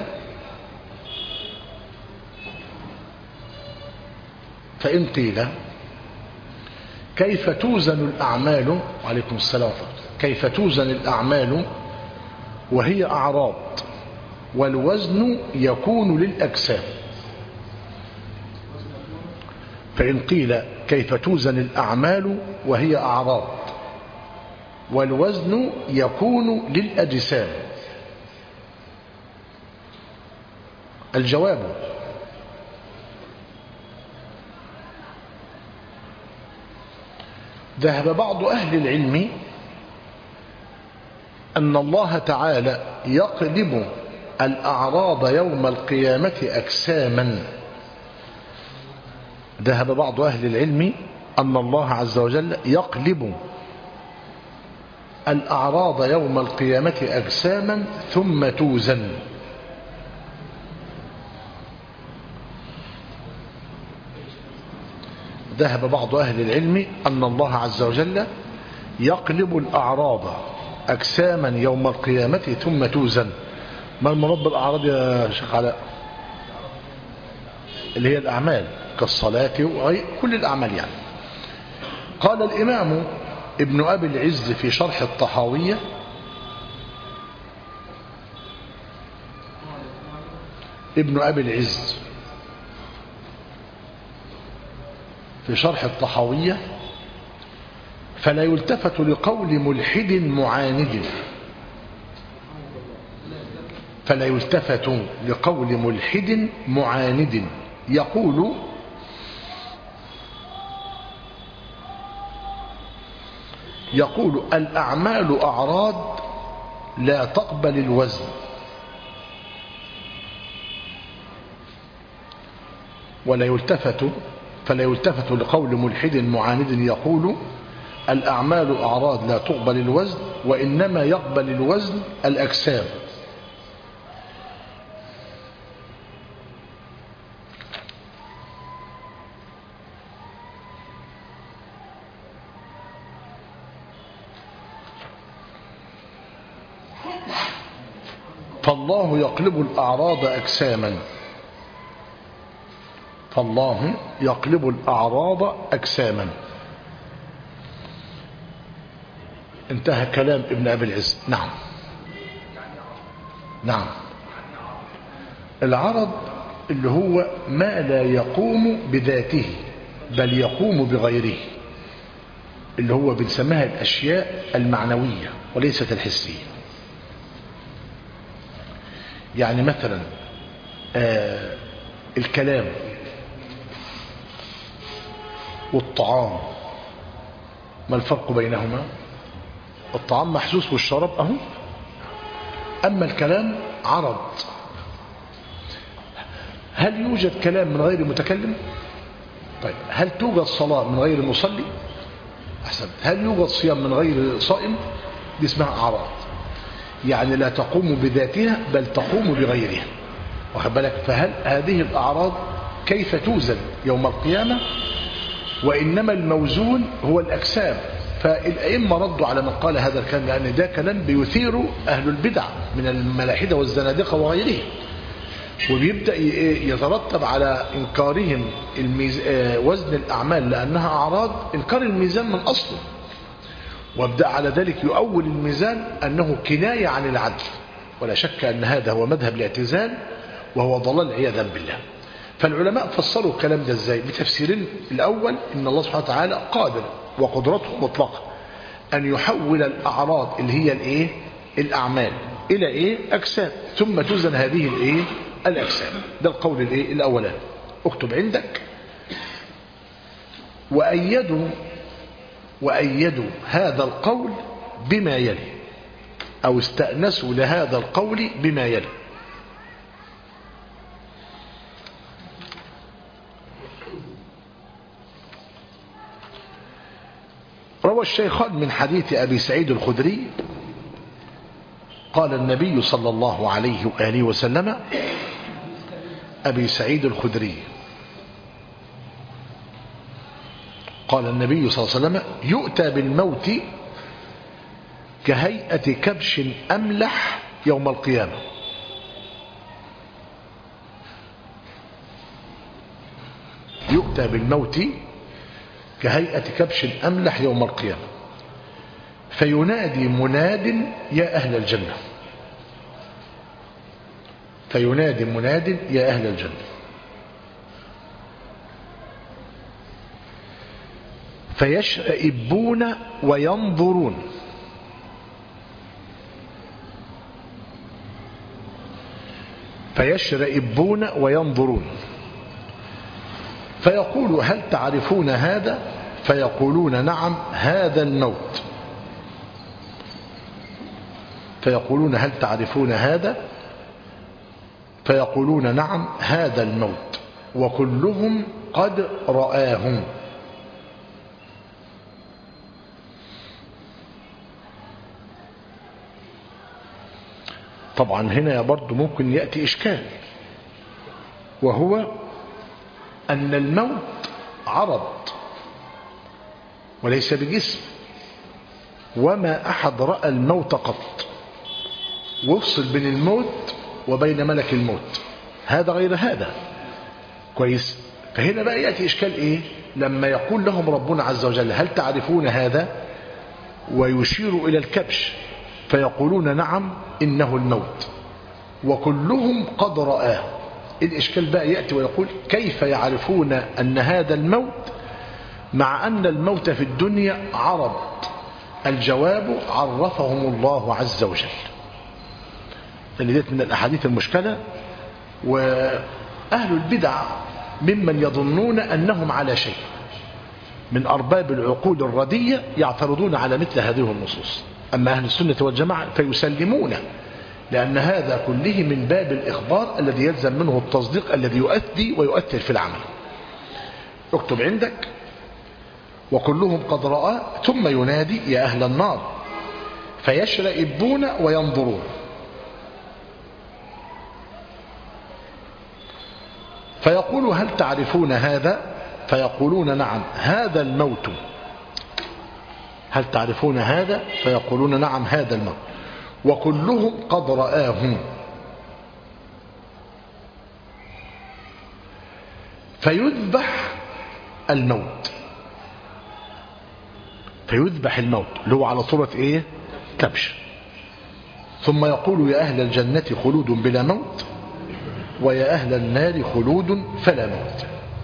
فإن قيل كيف توزن الأعمال وعليكم السلام كيف توزن الأعمال وهي أعراض والوزن يكون للأجسام. فإن قيل كيف توزن الأعمال وهي أعراض والوزن يكون للأجسام، الجواب: ذهب بعض أهل العلم أن الله تعالى يقلب الأعراض يوم القيامة أجساما. ذهب بعض أهل العلم أن الله عز وجل يقلب الأعراض يوم القيامة أجساما ثم توزن. ذهب بعض أهل العلم أن الله عز وجل يقلب الأعراض أجساما يوم القيامة ثم توزن. ما المراد بالأعراض يا شيخ علاء؟ اللي هي الأعمال كالصلاة وكل الأعمال يعني. قال الإمام ابن أبي العز في شرح الطحاوية: ابن أبي العز في شرح الطحاوية: فلا يلتفت لقول ملحد معاند فلا يلتفت لقول ملحد معاند يقول: يقول الأعمال أعراض لا تقبل الوزن، ولا يلتفت فلا يلتفت لقول ملحد معاند يقول الأعمال أعراض لا تقبل الوزن، وإنما يقبل الوزن الأجسام. فالله يقلب الأعراض أجساما فالله يقلب الأعراض أجساما. انتهى كلام ابن أبي العز. نعم نعم العرض اللي هو ما لا يقوم بذاته بل يقوم بغيره، اللي هو بنسميها الأشياء المعنوية وليست الحسية. يعني مثلا آه الكلام والطعام، ما الفرق بينهما؟ الطعام محسوس والشراب أهو، أما الكلام عرض. هل يوجد كلام من غير متكلم؟ طيب هل توجد صلاة من غير مصلي؟ أحسن. هل يوجد صيام من غير صائم؟ دي اسمها أعراض، يعني لا تقوم بذاتها بل تقوم بغيرها، واخد بالك؟ فهل هذه الأعراض كيف توزن يوم القيامة؟ وإنما الموزون هو الأجسام. فالأئمة ردوا على من قال هذا الكلام، لأن ده كلام بيثير أهل البدع من الملاحدة والزنادقة وغيرهم، وبيبدأ يترتب على إنكارهم الميز... وزن الأعمال لأنها أعراض، إنكار الميزان من أصله، وابدأ على ذلك يؤول الميزان أنه كناية عن العدل. ولا شك أن هذا هو مذهب الاعتزال وهو ضلال عياذا بالله. فالعلماء فسروا الكلام ده ازاي؟ بتفسيرين. الأول إن الله سبحانه وتعالى قادر وقدرته مطلقة أن يحول الأعراض اللي هي الإيه؟ الأعمال إلى إيه؟ أجسام، ثم توزن هذه الإيه؟ الأجسام. ده القول الإيه؟ الأولاني. اكتب عندك. وأيدوا وأيدوا هذا القول بما يلي، أو استأنسوا لهذا القول بما يلي. روى الشيخان من حديث أبي سعيد الخدري قال النبي صلى الله عليه وآله وسلم، أبي سعيد الخدري قال النبي صلى الله عليه وسلم: يؤتى بالموت كهيئة كبش أملح يوم القيامة. يؤتى بالموت كهيئة كبش أملح يوم القيامة، فينادي مناد: يا أهل الجنة. فينادي مناد: يا أهل الجنة. فيشرئبون وينظرون، فيشرئبون وينظرون فيقول: هل تعرفون هذا؟ فيقولون: نعم، هذا الموت. فيقولون: هل تعرفون هذا؟ فيقولون: نعم، هذا الموت. وكلهم قد رآهم. طبعا هنا برضو ممكن يأتي إشكال، وهو أن الموت عرض وليس بجسم، وما أحد رأى الموت قط. وافصل بين الموت وبين ملك الموت، هذا غير هذا. كويس؟ فهنا بقى يأتي إشكال إيه؟ لما يقول لهم ربنا عز وجل: هل تعرفون هذا؟ ويشير إلى الكبش، فيقولون: نعم، إنه الموت. وكلهم قد رآه. الإشكال بقى يأتي ويقول: كيف يعرفون أن هذا الموت مع أن الموت في الدنيا عرض؟ الجواب: عرفهم الله عز وجل. لأن ديت من الأحاديث المشكلة، وأهل البدع ممن يظنون أنهم على شيء من أرباب العقول الردية يعترضون على مثل هذه النصوص. أما أهل السنة والجماعة فيسلمون، لأن هذا كله من باب الإخبار الذي يلزم منه التصديق الذي يؤدي ويؤثر في العمل. اكتب عندك: وكلهم قد رأى، ثم ينادي: يا أهل النار. فيشرئبون وينظرون، فيقول: هل تعرفون هذا؟ فيقولون: نعم، هذا الموت. هل تعرفون هذا؟ فيقولون: نعم، هذا الموت. وكلهم قد رآه. فيذبح الموت فيذبح الموت اللي هو على صورة ايه؟ كبش. ثم يقول يا أهل الجنة خلود بلا موت ويا أهل النار خلود فلا موت.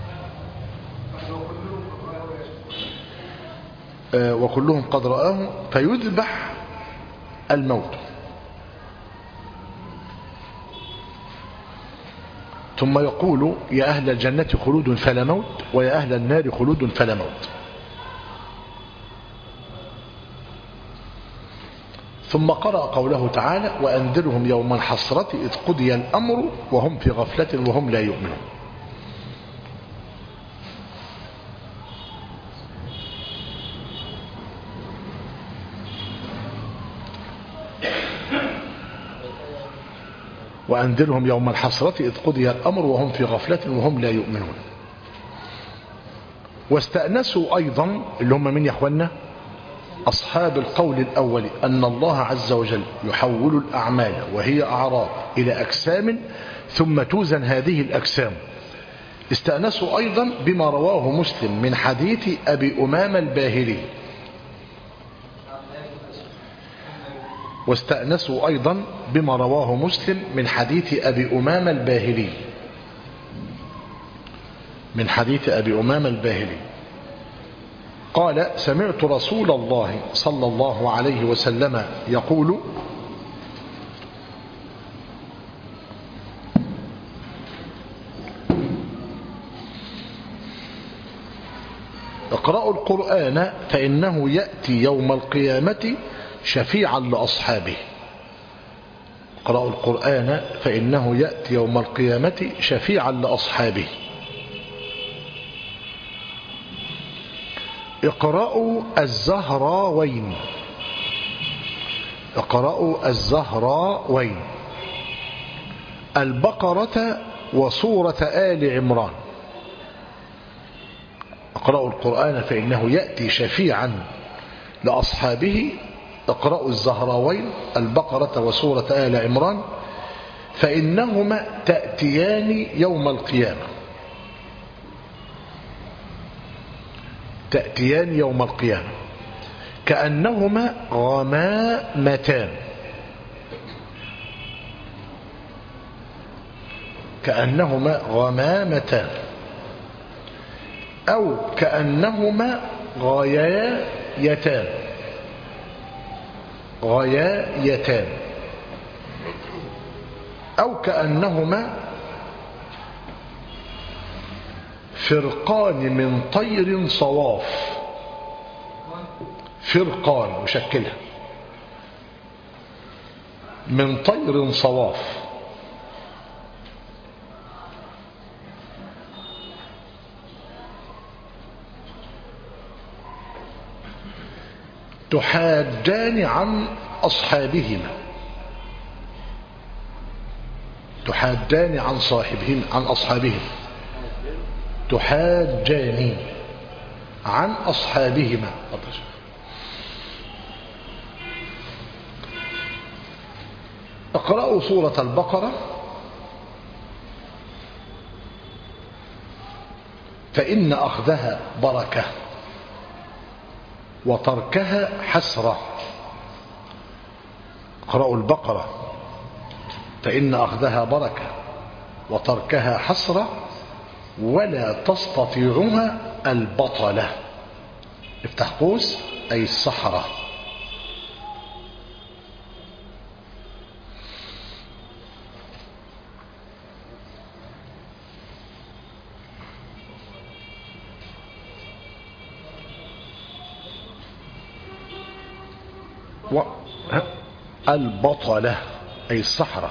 آه وكلهم قد رآه فيذبح الموت. ثم يقول يا أهل الجنة خلود فلا موت ويا أهل النار خلود فلا موت. ثم قرأ قوله تعالى وأنذرهم يوم الحسرة إذ قضي الأمر وهم في غفلة وهم لا يؤمنون. وأنذرهم يوم الحسرة إذ قضي الأمر وهم في غفلة وهم لا يؤمنون. واستأنسوا أيضا اللي هم من يا أخوانا أصحاب القول الأول أن الله عز وجل يحول الأعمال وهي أعراض إلى أجسام ثم توزن هذه الأجسام. استأنسوا أيضا بما رواه مسلم من حديث أبي أمامة الباهلي. واستأنسوا أيضا بما رواه مسلم من حديث أبي أمامة الباهلي من حديث أبي أمامة الباهلي قال سمعت رسول الله صلى الله عليه وسلم يقول اقرأوا القرآن فإنه يأتي يوم القيامة شفيعا لأصحابه. اقرأوا القرآن فإنه يأتي يوم القيامة شفيعا لأصحابه. اقرأوا الزهراوين اقرأوا الزهراوين البقرة وسورة آل عمران. اقرأوا القرآن فإنه يأتي شفيعا لأصحابه. اقرأوا الزهراوين البقرة وسورة آل عمران فإنهما تأتيان يوم القيامة تأتيان يوم القيامة كأنهما غمامتان كأنهما غمامتان أو كأنهما غيايتان غيايتان أو كأنهما فرقان من طير صواف. فرقان مشكلة من طير صواف تحاجان عن أصحابهما تحاجان عن صاحبهم عن أصحابهم تحاجان عن أصحابهما. اقرأوا سورة البقرة فإن أخذها بركة وتركها حسرة. اقرأوا البقرة فإن أخذها بركة وتركها حسرة ولا تستطيعها البطلة. افتح قوس أي السحرة. و... البطلة أي السحرة.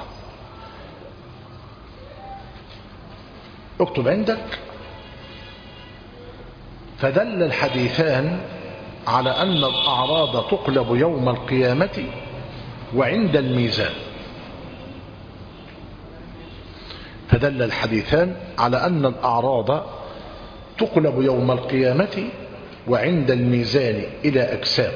اكتب عندك فدل الحديثان على أن الأعراض تقلب يوم القيامة وعند الميزان. فدل الحديثان على أن الأعراض تقلب يوم القيامة وعند الميزان إلى أجسام.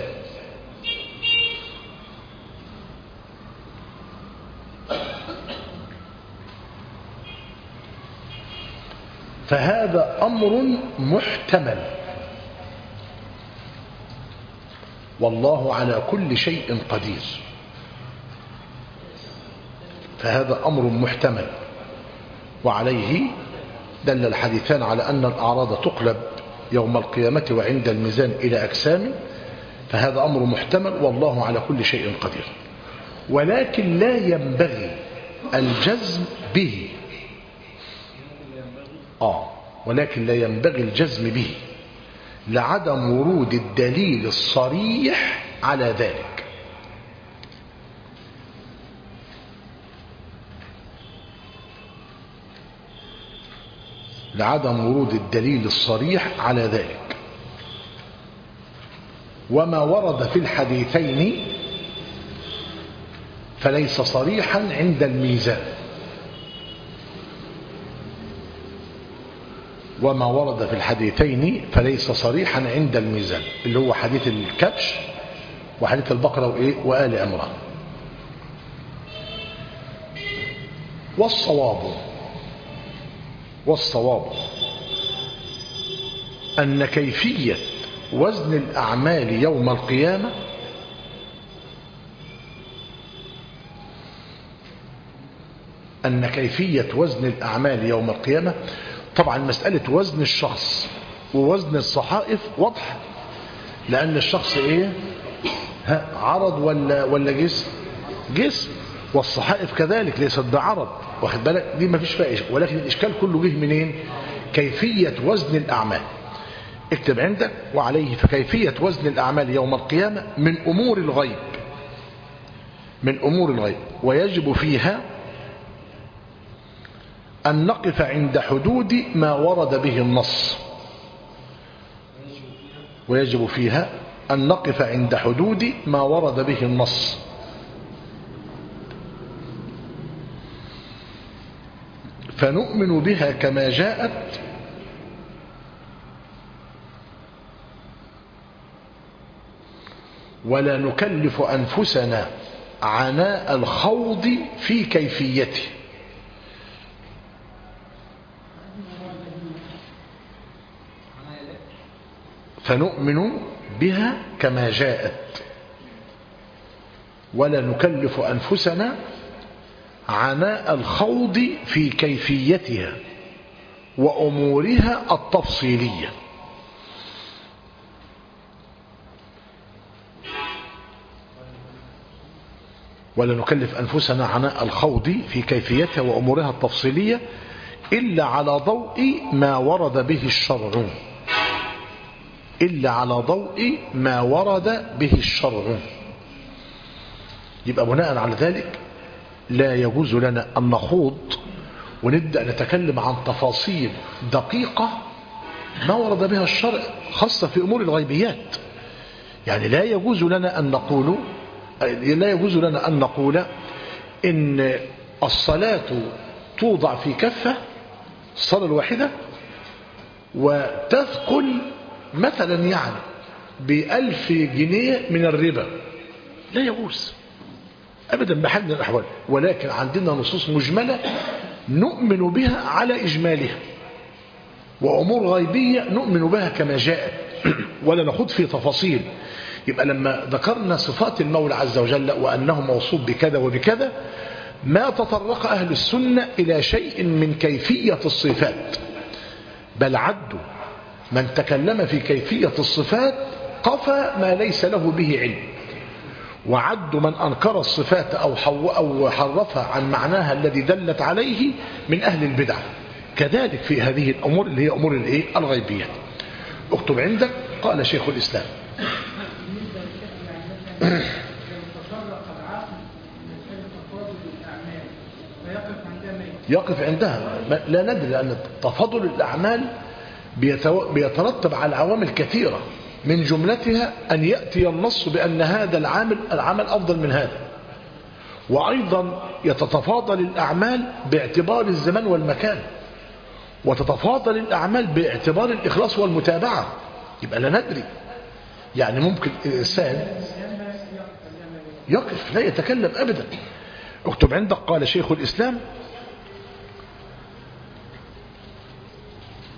فهذا أمر محتمل، والله على كل شيء قدير. فهذا أمر محتمل، وعليه دل الحديثان على أن الأعراض تقلب يوم القيامة وعند الميزان إلى أجسام، فهذا أمر محتمل والله على كل شيء قدير. ولكن لا ينبغي الجزم به، آه ولكن لا ينبغي الجزم به لعدم ورود الدليل الصريح على ذلك. لعدم ورود الدليل الصريح على ذلك. وما ورد في الحديثين فليس صريحا عند الميزان. وما ورد في الحديثين فليس صريحا عند الميزان، اللي هو حديث الكبش وحديث البقرة وإيه وآل عمران. والصواب والصواب أن كيفية وزن الأعمال يوم القيامة أن كيفية وزن الأعمال يوم القيامة، طبعا مسألة وزن الشخص ووزن الصحائف واضح، لأن الشخص إيه ها عرض ولا ولا جسم جسم، والصحائف كذلك ليست بعرض، واخد بالك، دي ما فيش فيها إشكال. ولكن الإشكال كله جه منين؟ كيفية وزن الأعمال. اكتب عندك وعليه فكيفية وزن الأعمال يوم القيامة من أمور الغيب، من أمور الغيب، ويجب فيها أن نقف عند حدود ما ورد به النص. ويجب فيها أن نقف عند حدود ما ورد به النص. فنؤمن بها كما جاءت ولا نكلف أنفسنا عناء الخوض في كيفيته. فنؤمن بها كما جاءت ولا نكلف أنفسنا عناء الخوض في كيفيتها وأمورها التفصيلية. ولا نكلف أنفسنا عناء الخوض في كيفيتها وأمورها التفصيلية إلا على ضوء ما ورد به الشرع، إلا على ضوء ما ورد به الشرع. يبقى بناء على ذلك لا يجوز لنا أن نخوض ونبدأ نتكلم عن تفاصيل دقيقة ما ورد بها الشرع، خاصة في أمور الغيبيات. يعني لا يجوز لنا أن نقول لا يجوز لنا أن نقول إن الصلاة توضع في كفة، الصلاة الواحدة، وتثقل مثلا يعني بألف جنيه من الربا. لا يجوز أبدا بحال من الأحوال. ولكن عندنا نصوص مجملة نؤمن بها على إجمالها، وأمور غيبية نؤمن بها كما جاءت ولا نخوض في تفاصيل. يبقى لما ذكرنا صفات المولى عز وجل وأنه موصوف بكذا وبكذا، ما تطرق أهل السنة إلى شيء من كيفية الصفات، بل عدوا من تكلم في كيفية الصفات قفى ما ليس له به علم، وعدوا من أنكر الصفات أو, أو حرفها عن معناها الذي دلت عليه من أهل البدع. كذلك في هذه الأمور اللي هي أمور الإيه؟ الغيبيات. اكتب عندك قال شيخ الإسلام يقف عندها لا ندري، لأن تفاضل الأعمال بيترتب على عوامل كثيرة، من جملتها أن يأتي النص بأن هذا العامل العمل أفضل من هذا، وأيضا يتتفاضل الأعمال باعتبار الزمان والمكان، وتتفاضل الأعمال باعتبار الإخلاص والمتابعة. يبقى لا ندري، يعني ممكن الإنسان يقف لا يتكلم أبدا. اكتب عندك قال شيخ الإسلام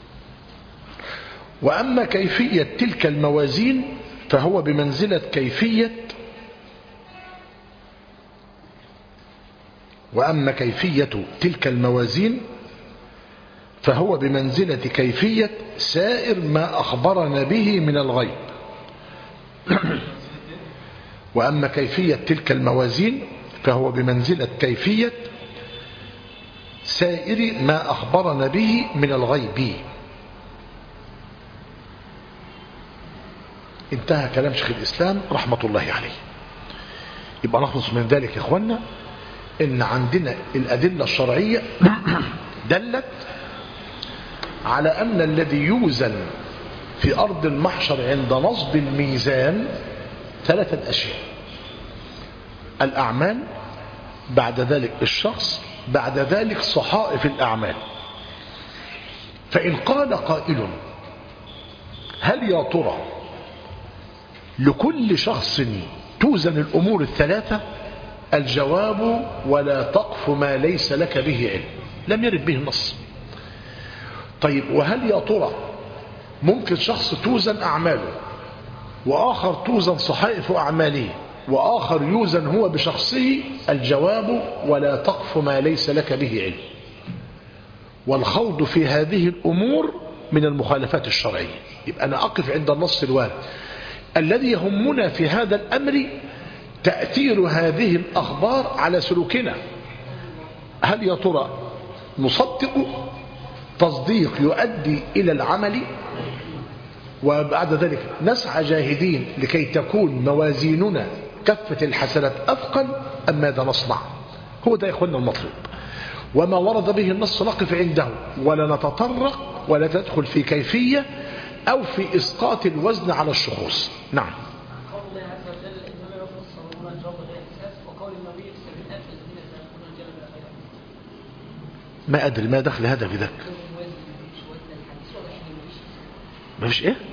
وأما كيفية تلك الموازين فهو بمنزلة كيفية وأما كيفية تلك الموازين فهو بمنزلة كيفية سائر ما أخبرنا به من الغيب. وأما كيفية تلك الموازين فهو بمنزلة كيفية سائر ما أخبرنا به من الغيب. انتهى كلام شيخ الإسلام رحمة الله عليه. يبقى نخلص من ذلك يا إخوانا إن عندنا الأدلة الشرعية دلت على أن الذي يوزن في أرض المحشر عند نصب الميزان ثلاثة أشياء: الأعمال، بعد ذلك الشخص، بعد ذلك صحائف الأعمال. فإن قال قائل هل يا ترى لكل شخص توزن الأمور الثلاثة؟ الجواب ولا تقف ما ليس لك به علم، لم يرد به النص. طيب وهل يا ترى ممكن شخص توزن أعماله وآخر توزن صحائف أعماله وآخر يوزن هو بشخصه؟ الجواب ولا تقف ما ليس لك به علم. والخوض في هذه الأمور من المخالفات الشرعية. يبقى أنا أقف عند النص الوارد. الذي يهمنا في هذا الأمر تأثير هذه الأخبار على سلوكنا. هل يا ترى نصدق تصديق يؤدي إلى العمل، وبعد ذلك نسعى جاهدين لكي تكون موازيننا كفة الحسنات أثقل، أم ماذا نصنع؟ هو ده يا إخواننا المطلوب. وما ورد به النص نقف عنده ولا نتطرق ولا تدخل في كيفية أو في إسقاط الوزن على الشخوص. نعم. ما أدري ما دخل هذا في ذاك. ما فيش إيه؟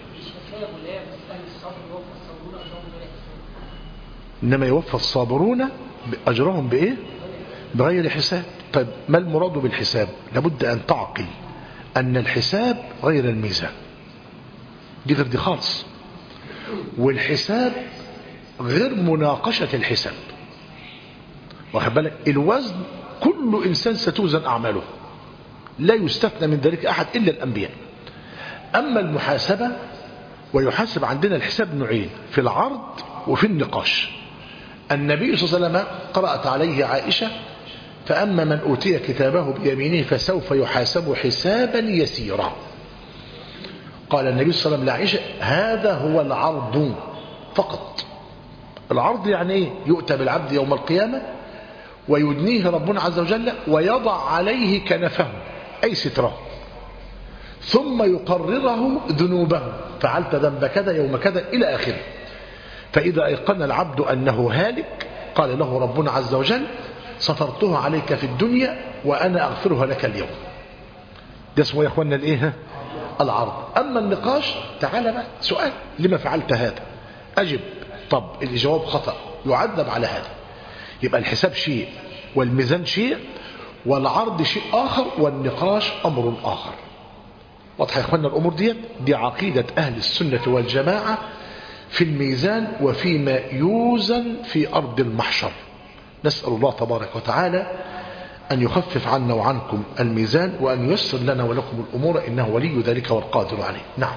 إنما يوفى الصابرون أجرهم بإيه؟ بغير حساب. طيب ما المراد بالحساب؟ لابد أن تعقل أن الحساب غير الميزان، دي غير دي خالص. والحساب غير مناقشة الحساب. واخد بالك؟ الوزن كل إنسان ستوزن أعماله، لا يستثنى من ذلك أحد إلا الأنبياء. أما المحاسبة، ويحاسب عندنا الحساب نوعين: في العرض وفي النقاش. النبي صلى الله عليه وسلم قرأت عليه عائشة: فأما من أوتي كتابه بيمينه فسوف يحاسب حسابا يسيرا. قال النبي صلى الله عليه وسلم لعائشة: هذا هو العرض فقط. العرض يعني إيه؟ يؤتى بالعبد يوم القيامة ويدنيه ربنا عز وجل ويضع عليه كنفه أي ستره، ثم يقرره ذنوبه: فعلت ذنب كذا يوم كذا إلى آخره. فإذا أيقن العبد أنه هالك قال له ربنا عز وجل: سترتها عليك في الدنيا وأنا أغفرها لك اليوم. ده اسمه يا أخوانا الإيه؟ العرض. أما النقاش، تعال بقى سؤال: لما فعلت هذا؟ أجب. طب الجواب خطأ، يعذب على هذا. يبقى الحساب شيء والميزان شيء والعرض شيء آخر والنقاش أمر آخر. واضح يا أخوانا الأمور دي؟ دي عقيدة أهل السنة والجماعة في الميزان وفيما يوزن في أرض المحشر. نسأل الله تبارك وتعالى أن يخفف عنا وعنكم الميزان وأن ييسر لنا ولكم الأمور، إنه ولي ذلك والقادر عليه. نعم.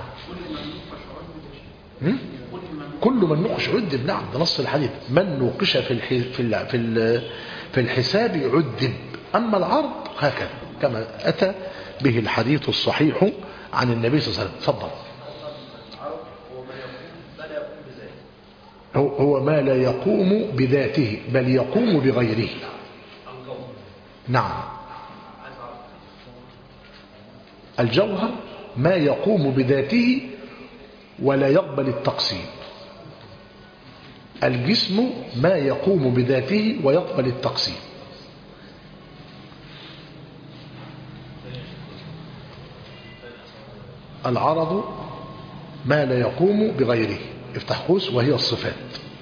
كل من نقش عذب. نعم، ده نص الحديث: من نوقش في في في الحساب عذب. أما العرض هكذا كما أتى به الحديث الصحيح عن النبي صلى الله عليه وسلم. تفضل. هو ما لا يقوم بذاته بل يقوم بغيره. نعم. الجوهر ما يقوم بذاته ولا يقبل التقسيم. الجسم ما يقوم بذاته ويقبل التقسيم. العرض ما لا يقوم بغيره، افتح قوس، وهي الصفات.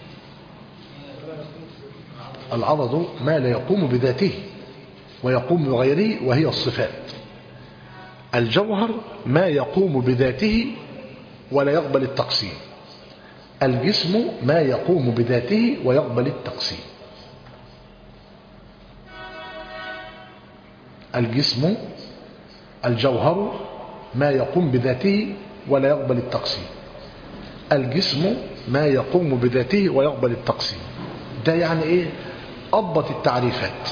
العرض ما لا يقوم بذاته ويقوم بغيره وهي الصفات. الجوهر ما يقوم بذاته ولا يقبل التقسيم. الجسم ما يقوم بذاته ويقبل التقسيم. الجسم الجوهر ما يقوم بذاته ولا يقبل التقسيم. الجسم ما يقوم بذاته ويقبل التقسيم. ده يعني ايه؟ أضبط التعريفات.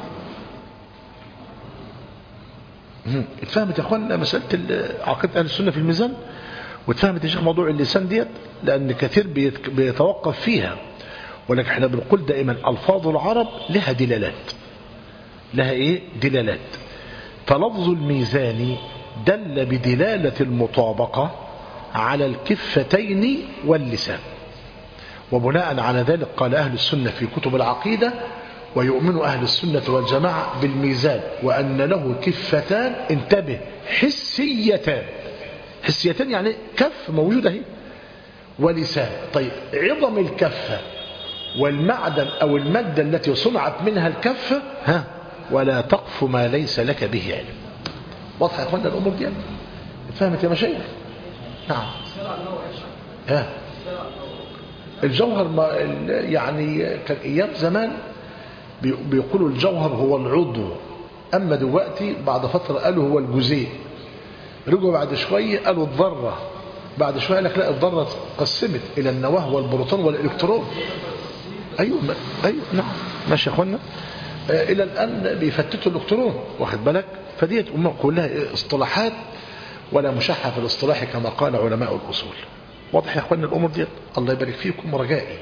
اتفهمت يا اخوانا مسألة عقيدة أهل السنة في الميزان؟ واتفهمت يا شيخ موضوع اللسان ديت؟ لأن كثير بيتوقف فيها، ولكن احنا بنقول دائما ألفاظ العرب لها دلالات، لها ايه؟ دلالات. فلفظ الميزان دل بدلالة المطابقة على الكفتين واللسان، وبناء على ذلك قال أهل السنة في كتب العقيدة: ويؤمن أهل السنة والجماعة بالميزان وأن له كفتان، انتبه، حسيتان. حسيتان يعني كف موجودة هي، ولسان. طيب عظم الكفة والمعدن أو المادة التي صنعت منها الكفة، ها، ولا تقف ما ليس لك به علم. واضح يا اخوانا الأمور دي؟ فهمت يا مشايخ؟ نعم. ها الجوهر ما يعني كان ايام زمان بيقولوا الجوهر هو العضو، اما دلوقتي بعد فتره قالوا هو الجزيء، رجعوا بعد شويه قالوا الذره، بعد شويه قال لك لا، الذره قسمت الى النواه والبروتون والالكترون. ايوه ايوه نعم ماشي يا اخوانا. آه الى الان بيفتتوا الالكترون، واخد بالك؟ فديت امور كلها اصطلاحات ولا مشحة في الاصطلاح كما قال علماء الأصول. واضح يا أخواننا الأمور دي؟ الله يبارك فيكم. رجائي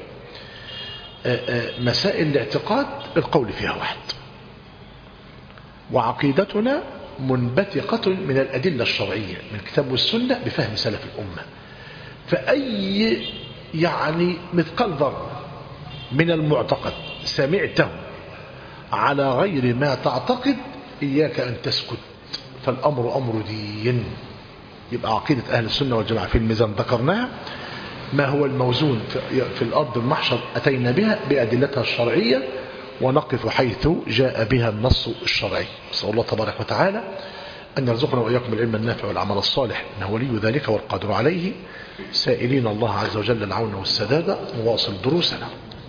مسائل الاعتقاد القول فيها واحد، وعقيدتنا منبثقة من الأدلة الشرعية من الكتاب والسنة بفهم سلف الأمة. فأي يعني مثقال ذرة من المعتقد سمعته على غير ما تعتقد إياك أن تسكت، فالأمر أمر دين. يبقى عقيدة أهل السنة والجماعة في الميزان ذكرناها، ما هو الموزون في الأرض المحشر أتينا بها بأدلتها الشرعية، ونقف حيث جاء بها النص الشرعي. نسأل الله تبارك وتعالى أن يرزقنا وإياكم العلم النافع والعمل الصالح، إنه ولي ذلك والقادر عليه. سائلين الله عز وجل العون والسداد. نواصل دروسنا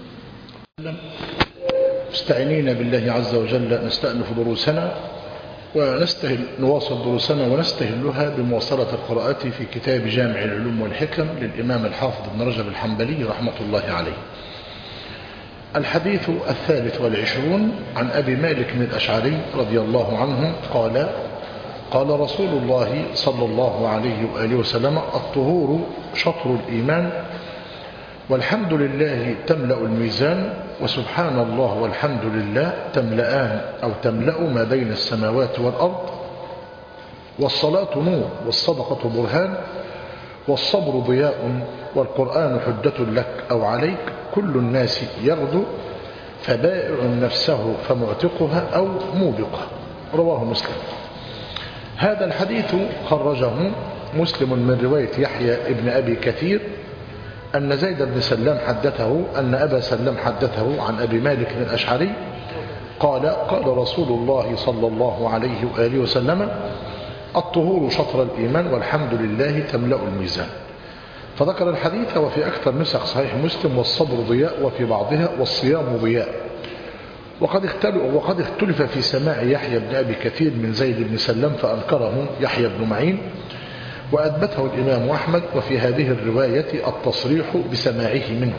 مستعينين بالله عز وجل، نستأنف دروسنا ونستهل نواصل دروسنا ونستهلها بمواصلة القراءات في كتاب جامع العلوم والحكم للإمام الحافظ ابن رجب الحنبلي رحمة الله عليه. الحديث الثالث والعشرون عن أبي مالك الأشعري رضي الله عنه قال: قال رسول الله صلى الله عليه وآله وسلم: الطهور شطر الإيمان، والحمد لله تملأ الميزان، وسبحان الله والحمد لله تملأان أو تملأ ما بين السماوات والأرض، والصلاة نور، والصدقة برهان، والصبر ضياء، والقرآن حجة لك أو عليك، كل الناس يغدو، فبائع نفسه فمعتقها أو موبقها. رواه مسلم. هذا الحديث خرجه مسلم من رواية يحيى ابن أبي كثير أن زيد بن سلام حدثه أن أبا سلام حدثه عن أبي مالك الأشعري قال: قال رسول الله صلى الله عليه وآله وسلم: الطهور شطر الإيمان، والحمد لله تملأ الميزان. فذكر الحديث وفي أكثر نسخ صحيح مسلم: والصبر ضياء، وفي بعضها: والصيام ضياء. وقد اختلف, وقد اختلف في سماع يحيى بن أبي كثير من زيد بن سلام فأنكره يحيى بن معين، وأثبته الإمام أحمد، وفي هذه الرواية التصريح بسماعه منه.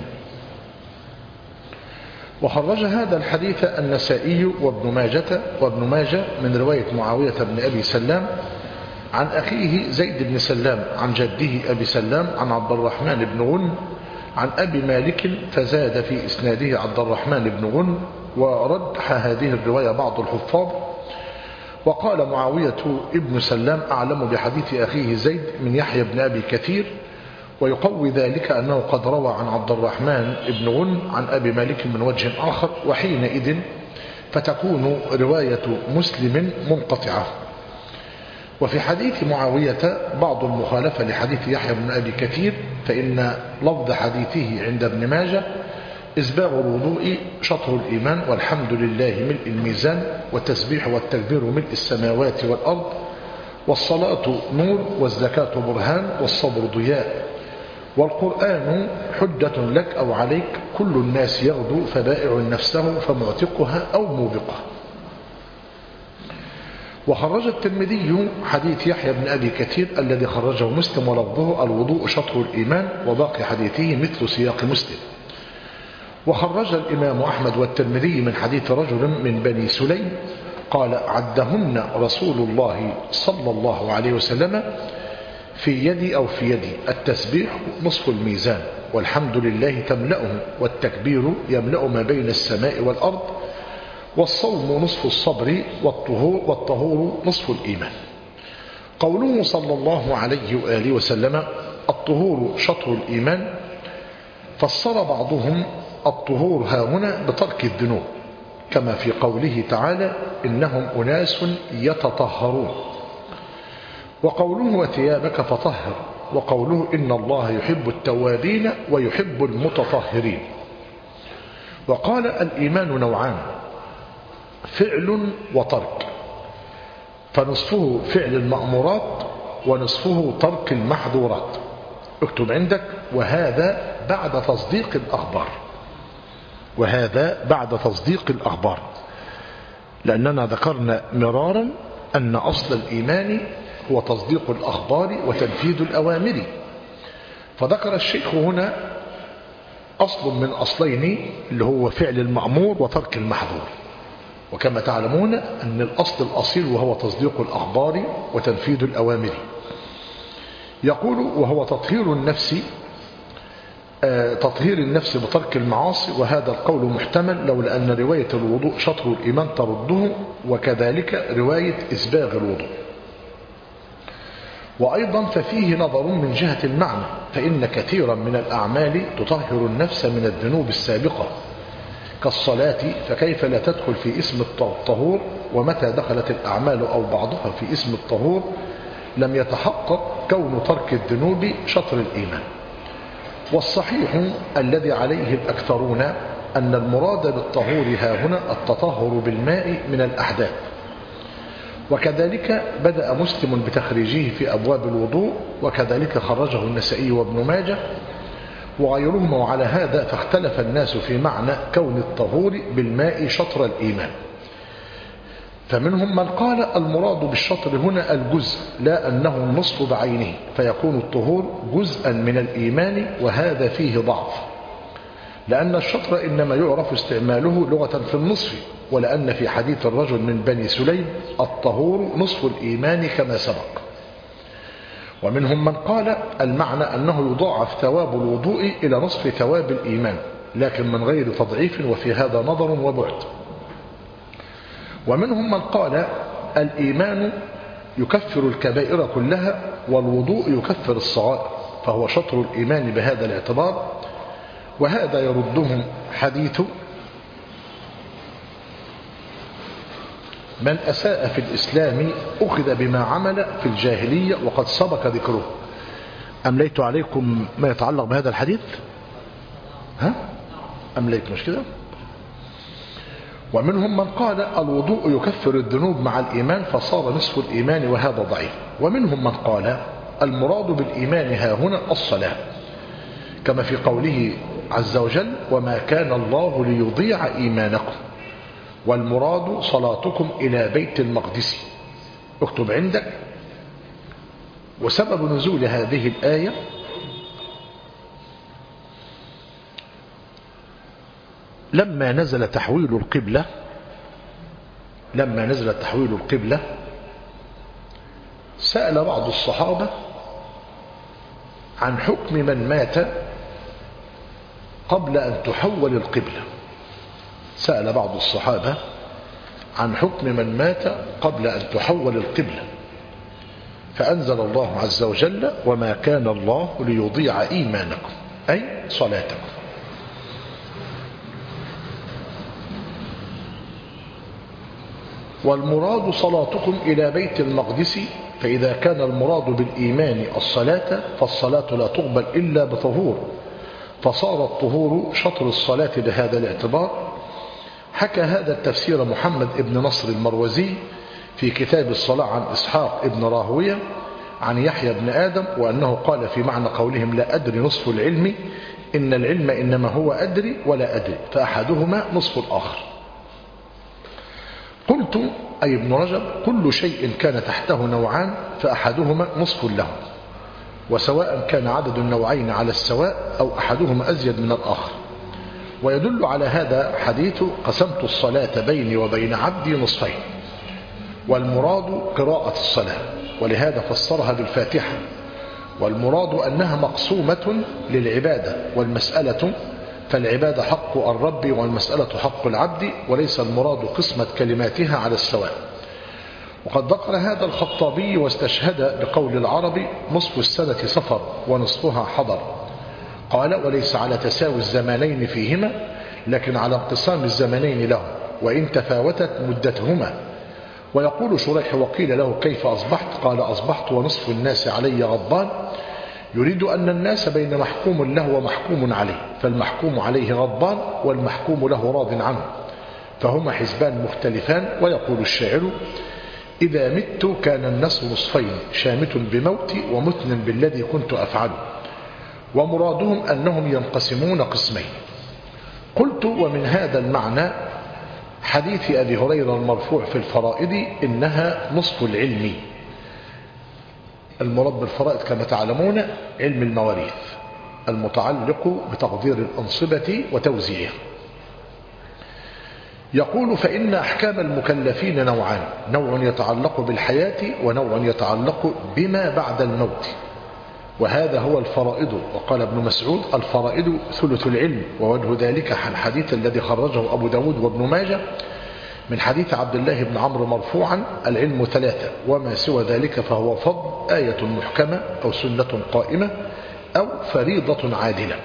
وخرج هذا الحديث النسائي وابن ماجة وابن ماجة من رواية معاوية بن أبي سلام عن أخيه زيد بن سلام عن جده أبي سلام عن عبد الرحمن بن غن عن أبي مالك، فزاد في إسناده عبد الرحمن بن غن، ورجح هذه الرواية بعض الحفاظ، وقال معاوية ابن سلام أعلم بحديث أخيه زيد من يحيى بن أبي كثير، ويقوي ذلك أنه قد روى عن عبد الرحمن بن غن عن أبي مالك من وجه آخر، وحينئذ فتكون رواية مسلم منقطعة. وفي حديث معاوية بعض المخالفة لحديث يحيى بن أبي كثير، فإن لفظ حديثه عند ابن ماجه: إسباغ الوضوء شطر الإيمان، والحمد لله ملء الميزان، والتسبيح والتكبير ملء السماوات والأرض، والصلاة نور، والزكاة برهان، والصبر ضياء، والقرآن حجة لك أو عليك، كل الناس يغدو فبائع نفسه فمعتقها أو موبقها. وخرج الترمذي حديث يحيى بن أبي كثير الذي خرجه مسلم ولفظه الوضوء شطر الإيمان، وباقي حديثه مثل سياق مسلم. وخرج الإمام أحمد والترمذي من حديث رجل من بني سليم قال عدهن رسول الله صلى الله عليه وسلم في يدي أو في يدي: التسبيح نصف الميزان، والحمد لله تملأه، والتكبير يملأ ما بين السماء والأرض، والصوم نصف الصبر، والطهور, والطهور نصف الإيمان. قوله صلى الله عليه وآله وسلم الطهور شطر الإيمان، فسر بعضهم الطهور هاهنا بترك الذنوب، كما في قوله تعالى إنهم أناس يتطهرون، وقوله وثيابك فطهر، وقوله إن الله يحب التوابين ويحب المتطهرين. وقال الإيمان نوعان: فعل وترك، فنصفه فعل المأمورات ونصفه ترك المحظورات. اكتب عندك: وهذا بعد تصديق الأخبار، وهذا بعد تصديق الأخبار، لأننا ذكرنا مرارا أن أصل الإيمان هو تصديق الأخبار وتنفيذ الأوامر. فذكر الشيخ هنا أصل من أصلين اللي هو فعل المأمور وترك المحظور، وكما تعلمون أن الأصل الأصيل وهو تصديق الأخبار وتنفيذ الأوامر. يقول وهو تطهير النفس آه تطهير النفس بترك المعاصي، وهذا القول محتمل لولا أن رواية الوضوء شطر الإيمان ترده، وكذلك رواية إسباغ الوضوء. وأيضا ففيه نظر من جهة المعنى، فإن كثيرا من الأعمال تطهر النفس من الذنوب السابقة كالصلاة، فكيف لا تدخل في اسم الطهور؟ ومتى دخلت الأعمال أو بعضها في اسم الطهور لم يتحقق كون ترك الذنوب شطر الإيمان. والصحيح الذي عليه الأكثرون أن المراد بالطهور هاهنا التطهر بالماء من الأحداث. وكذلك بدأ مسلم بتخريجه في أبواب الوضوء، وكذلك خرجه النسائي وابن ماجه وغيرهم. وعلى هذا فاختلف الناس في معنى كون الطهور بالماء شطر الإيمان، فمنهم من قال المراد بالشطر هنا الجزء لا أنه النصف بعينه، فيكون الطهور جزءا من الإيمان، وهذا فيه ضعف، لأن الشطر إنما يعرف استعماله لغة في النصف، ولأن في حديث الرجل من بني سليم الطهور نصف الإيمان كما سبق. ومنهم من قال المعنى أنه يضاعف ثواب الوضوء إلى نصف ثواب الإيمان، لكن من غير تضعيف، وفي هذا نظر وبعد. ومنهم من قال الإيمان يكفر الكبائر كلها، والوضوء يكفر الصغائر، فهو شطر الإيمان بهذا الاعتبار. وهذا يردهم حديث من أساء في الإسلام أخذ بما عمل في الجاهلية وقد سبق ذكره. أمليت عليكم ما يتعلق بهذا الحديث؟ ها؟ أمليت مش كده؟ ومنهم من قال الوضوء يكفر الذنوب مع الإيمان فصار نصف الإيمان، وهذا ضعيف. ومنهم من قال المراد بالإيمان ها هنا الصلاة، كما في قوله عز وجل وما كان الله ليضيع إيمانكم، والمراد صلاتكم إلى بيت المقدس. اكتب عندك. وسبب نزول هذه الآية لما نزل تحويل القبلة لما نزل تحويل القبلة سأل بعض الصحابة عن حكم من مات قبل أن تحول القبلة سأل بعض الصحابة عن حكم من مات قبل أن تحول القبلة، فأنزل الله عز وجل وما كان الله ليضيع إيمانكم أي صلاتكم. والمراد صلاتكم إلى بيت المقدس، فإذا كان المراد بالإيمان الصلاة فالصلاة لا تقبل إلا بطهور، فصار الطهور شطر الصلاة بهذا الاعتبار. حكى هذا التفسير محمد ابن نصر المروزي في كتاب الصلاة عن إسحاق ابن راهوية عن يحيى بن آدم، وأنه قال في معنى قولهم لا أدري نصف العلم، إن العلم إنما هو أدري ولا أدري، فأحدهما نصف الآخر. قلت أي ابن رجب كل شيء كان تحته نوعان فأحدهما نصف له، وسواء كان عدد النوعين على السواء أو أحدهما أزيد من الآخر. ويدل على هذا حديث قسمت الصلاة بيني وبين عبدي نصفين، والمراد قراءة الصلاة، ولهذا فسرها بالفاتحة، والمراد أنها مقسومة للعبادة والمسألة، فالعبادة حق الرب والمسألة حق العبد، وليس المراد قسمة كلماتها على السواء. وقد ذكر هذا الخطابي واستشهد بقول العربي نصف السنة سفر ونصفها حضر، قال وليس على تساوي الزمانين فيهما، لكن على انقسام الزمنين له وإن تفاوتت مدتهما. ويقول شريح وقيل له كيف أصبحت؟ قال أصبحت ونصف الناس علي غضبان، يريد أن الناس بين محكوم له ومحكوم عليه، فالمحكوم عليه غضبان والمحكوم له راض عنه، فهما حزبان مختلفان. ويقول الشاعر إذا مت كان الناس نصفين، شامت بموتي ومثن بالذي كنت أفعله، ومرادهم أنهم ينقسمون قسمين. قلت ومن هذا المعنى حديث أبي هريرة المرفوع في الفرائض إنها نصف العلم. المراد بالفرائض كما تعلمون علم المواريث المتعلق بتقدير الأنصبة وتوزيعها. يقول فإن أحكام المكلفين نوعان، نوع يتعلق بالحياة ونوع يتعلق بما بعد الموت، وهذا هو الفرائض. وقال ابن مسعود الفرائض ثلث العلم، ووجه ذلك الحديث الذي خرجه أبو داود وابن ماجه من حديث عبد الله بن عمرو مرفوعا العلم ثلاثة وما سوى ذلك فهو فضل، آية محكمة أو سنة قائمة أو فريضة عادلة.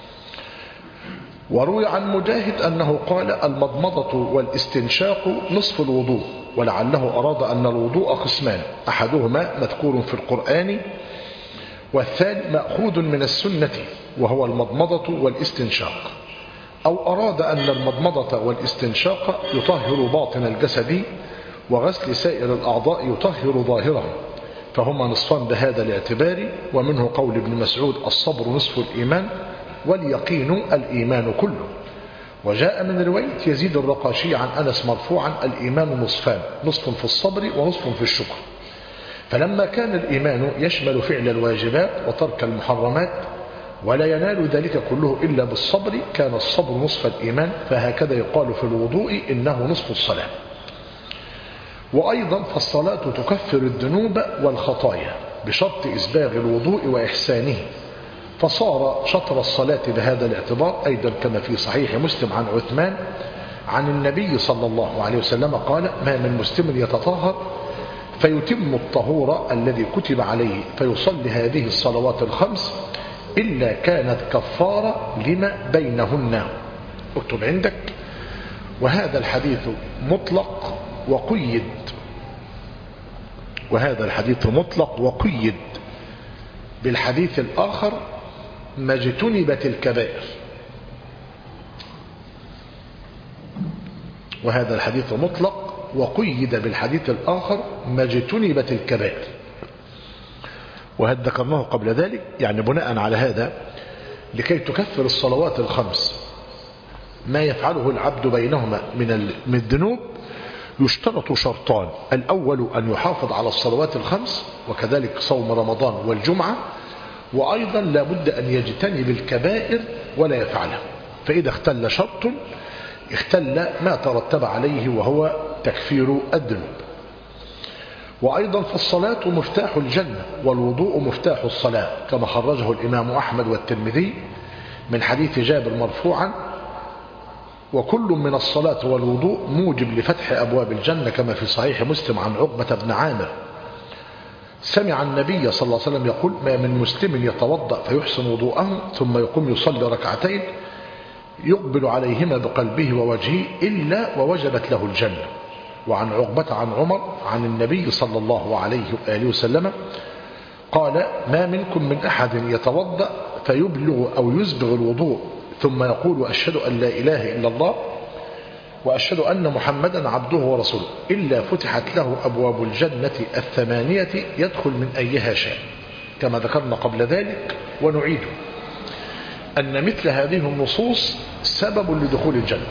وروي عن مجاهد أنه قال المضمضة والاستنشاق نصف الوضوء، ولعله أراد أن الوضوء قسمان، أحدهما مذكور في القرآن والثاني مأخوذ من السنة وهو المضمضة والاستنشاق، أو أراد أن المضمضة والاستنشاق يطهر باطن الجسد وغسل سائر الأعضاء يطهر ظاهره، فهما نصفان بهذا الاعتبار. ومنه قول ابن مسعود الصبر نصف الإيمان واليقين الإيمان كله. وجاء من رواية يزيد الرقاشي عن أنس مرفوعا الإيمان نصفان، نصف في الصبر ونصف في الشكر. فلما كان الإيمان يشمل فعل الواجبات وترك المحرمات ولا ينال ذلك كله إلا بالصبر، كان الصبر نصف الإيمان، فهكذا يقال في الوضوء إنه نصف الصلاة. وأيضا فالصلاة تكفر الذنوب والخطايا بشرط إسباغ الوضوء وإحسانه، فصار شطر الصلاة بهذا الاعتبار. أيضا كما في صحيح مسلم عن عثمان عن النبي صلى الله عليه وسلم قال ما من مسلم يتطهر فيتم الطهور الذي كتب عليه فيصلي هذه الصلوات الخمس إلا كانت كفارة لما بينهن. اكتب عندك. وهذا الحديث مطلق وقيد، وهذا الحديث مطلق وقيد بالحديث الآخر ما اجتنبت الكبائر. وهذا الحديث مطلق وقيد بالحديث الآخر ما اجتنبت الكبائر، وهذا ذكرناه قبل ذلك. يعني بناء على هذا لكي تكفر الصلوات الخمس ما يفعله العبد بينهما من الذنوب يشترط شرطان: الأول أن يحافظ على الصلوات الخمس وكذلك صوم رمضان والجمعة، وأيضا لا بد أن يجتنب الكبائر ولا يفعلها، فإذا اختل شرط اختل ما ترتب عليه وهو تكفير الذنوب. وأيضا فالصلاة مفتاح الجنة والوضوء مفتاح الصلاة، كما خرجه الإمام أحمد والترمذي من حديث جابر مرفوعا وكل من الصلاة والوضوء موجب لفتح أبواب الجنة، كما في صحيح مسلم عن عقبة بن عامر سمع النبي صلى الله عليه وسلم يقول ما من مسلم يتوضأ فيحسن وضوءه ثم يقوم يصلي ركعتين يقبل عليهما بقلبه ووجهه إلا ووجبت له الجنة. وعن عقبة عن عمر عن النبي صلى الله عليه وآله وسلم قال ما منكم من أحد يتوضأ فيبلغ أو يسبغ الوضوء ثم يقول أشهد أن لا إله إلا الله وأشهد أن محمدا عبده ورسوله إلا فتحت له أبواب الجنة الثمانية يدخل من أيها شاء، كما ذكرنا قبل ذلك ونعيده أن مثل هذه النصوص سبب لدخول الجنة،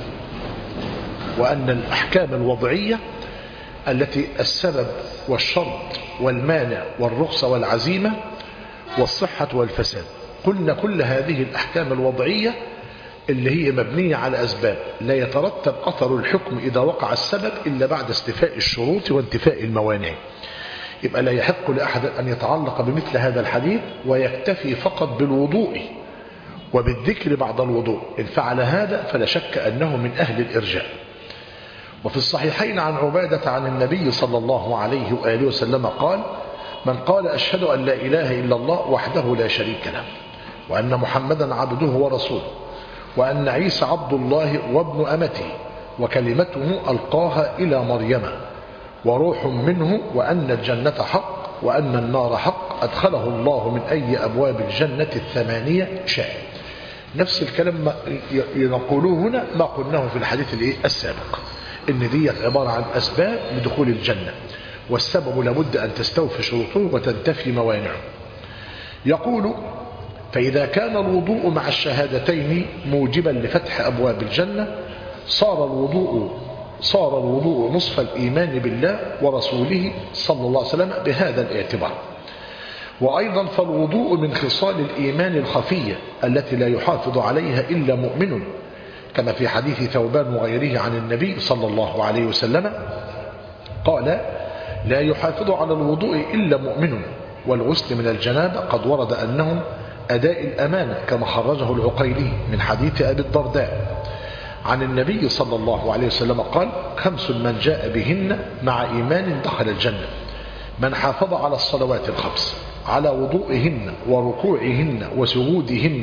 وأن الأحكام الوضعية التي السبب والشرط والمانع والرخصة والعزيمة والصحة والفساد، قلنا كل هذه الأحكام الوضعية اللي هي مبنية على أسباب لا يترتب أثر الحكم إذا وقع السبب إلا بعد استيفاء الشروط وانتفاء الموانع. يبقى لا يحق لأحد أن يتعلق بمثل هذا الحديث ويكتفي فقط بالوضوء وبالذكر بعد الوضوء، إن فعل هذا فلا شك أنه من أهل الإرجاء. وفي الصحيحين عن عبادة عن النبي صلى الله عليه وآله وسلم قال: من قال أشهد أن لا إله إلا الله وحده لا شريك له، وأن محمدا عبده ورسوله، وأن عيسى عبد الله وابن أمته وكلمته ألقاها إلى مريم وروح منه، وأن الجنة حق وأن النار حق، أدخله الله من أي أبواب الجنة الثمانية شاء. نفس الكلام ينقلوه هنا ما قلناه في الحديث السابق، إن دي عبارة عن أسباب لدخول الجنة، والسبب لابد أن تستوفي شروطه وتنتفي موانعه. يقول: فإذا كان الوضوء مع الشهادتين موجبا لفتح أبواب الجنة صار الوضوء صار الوضوء نصف الإيمان بالله ورسوله صلى الله عليه وسلم بهذا الاعتبار. وأيضا فالوضوء من خصال الإيمان الخفية التي لا يحافظ عليها إلا مؤمن، كما في حديث ثوبان وغيره عن النبي صلى الله عليه وسلم قال: لا يحافظ على الوضوء إلا مؤمن. والغسل من الجنابة قد ورد أنهم أداء الأمانة، كما خرجه العقيلي من حديث أبي الدرداء عن النبي صلى الله عليه وسلم قال: خمس من جاء بهن مع إيمان دخل الجنة: من حافظ على الصلوات الخمس، على وضوئهن وركوعهن وسجودهن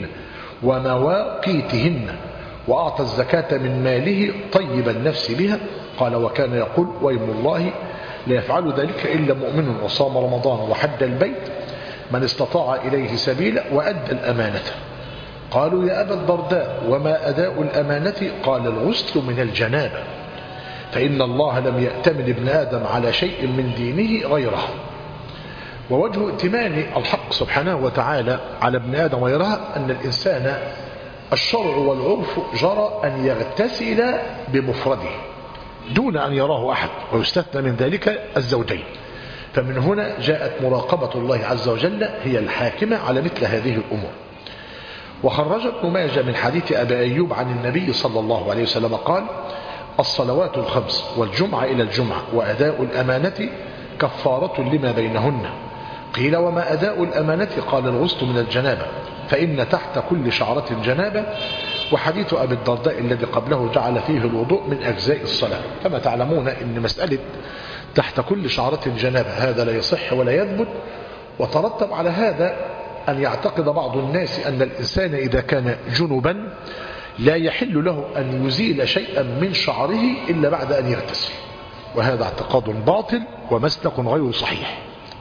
ومواقيتهن، وأعطى الزكاة من ماله طيب النفس بها. قال: وكان يقول: ويم الله لا يفعل ذلك إلا مؤمن، وصام رمضان وحج البيت من استطاع إليه سبيلا وأدى الأمانة. قالوا: يا أبا الدرداء وما أداء الأمانة؟ قال: الغسل من الجنابة، فإن الله لم يأتمن ابن آدم على شيء من دينه غيره. ووجه ائتمان الحق سبحانه وتعالى على ابن آدم غيرها أن الإنسان الشرع والعرف جرى أن يغتسل بمفرده دون أن يراه أحد، ويستثنى من ذلك الزوجين. فمن هنا جاءت مراقبة الله عز وجل هي الحاكمة على مثل هذه الأمور. وخرج ابن ماجه من حديث أبي أيوب عن النبي صلى الله عليه وسلم قال: الصلوات الخمس والجمعة إلى الجمعة وأداء الأمانة كفارة لما بينهن. قيل: وما أداء الأمانة؟ قال: الغسل من الجنابة، فإن تحت كل شعرة جنابة. وحديث أبي الدرداء الذي قبله جعل فيه الوضوء من أجزاء الصلاة. كما تعلمون أن مسألة تحت كل شعرة جنابة هذا لا يصح ولا يثبت، وترتب على هذا أن يعتقد بعض الناس أن الإنسان إذا كان جنبا لا يحل له أن يزيل شيئا من شعره إلا بعد أن يغتسل، وهذا اعتقاد باطل ومسلك غير صحيح.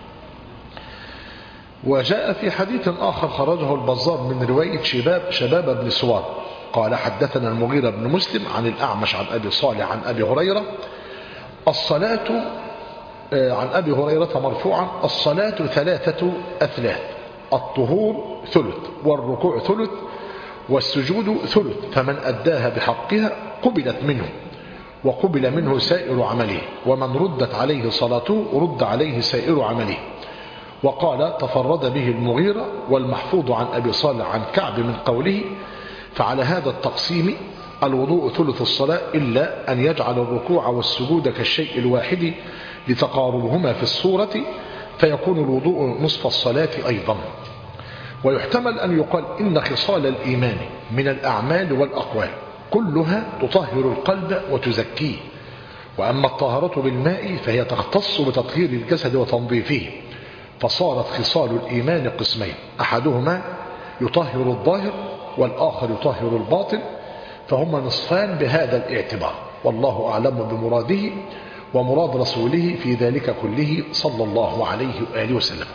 وجاء في حديث آخر خرجه البزار من رواية شباب شباب بن سوار قال: حدثنا المغيرة بن مسلم عن الأعمش عن أبي صالح عن أبي هريرة الصلاة عن أبي هريرة مرفوعا: الصلاة ثلاثة أثلاث، الطهور ثلث، والركوع ثلث، والسجود ثلث، فمن أداها بحقها قبلت منه وقبل منه سائر عمله، ومن ردت عليه صلاته رد عليه سائر عمله. وقال: تفرد به المغيرة والمحفوظ عن أبي صالح عن كعب من قوله: فعلى هذا التقسيم الوضوء ثلث الصلاة، إلا أن يجعل الركوع والسجود كالشيء الواحد لتقاربهما في الصورة، فيكون الوضوء نصف الصلاة أيضا. ويحتمل أن يقال إن خصال الإيمان من الأعمال والأقوال كلها تطهر القلب وتزكيه، وأما الطهارة بالماء فهي تختص بتطهير الجسد وتنظيفه، فصارت خصال الإيمان قسمين: أحدهما يطهر الظاهر والآخر يطهر الباطن، فهما نصفان بهذا الاعتبار، والله أعلم بمراده ومراد رسوله في ذلك كله صلى الله عليه وآله وسلم.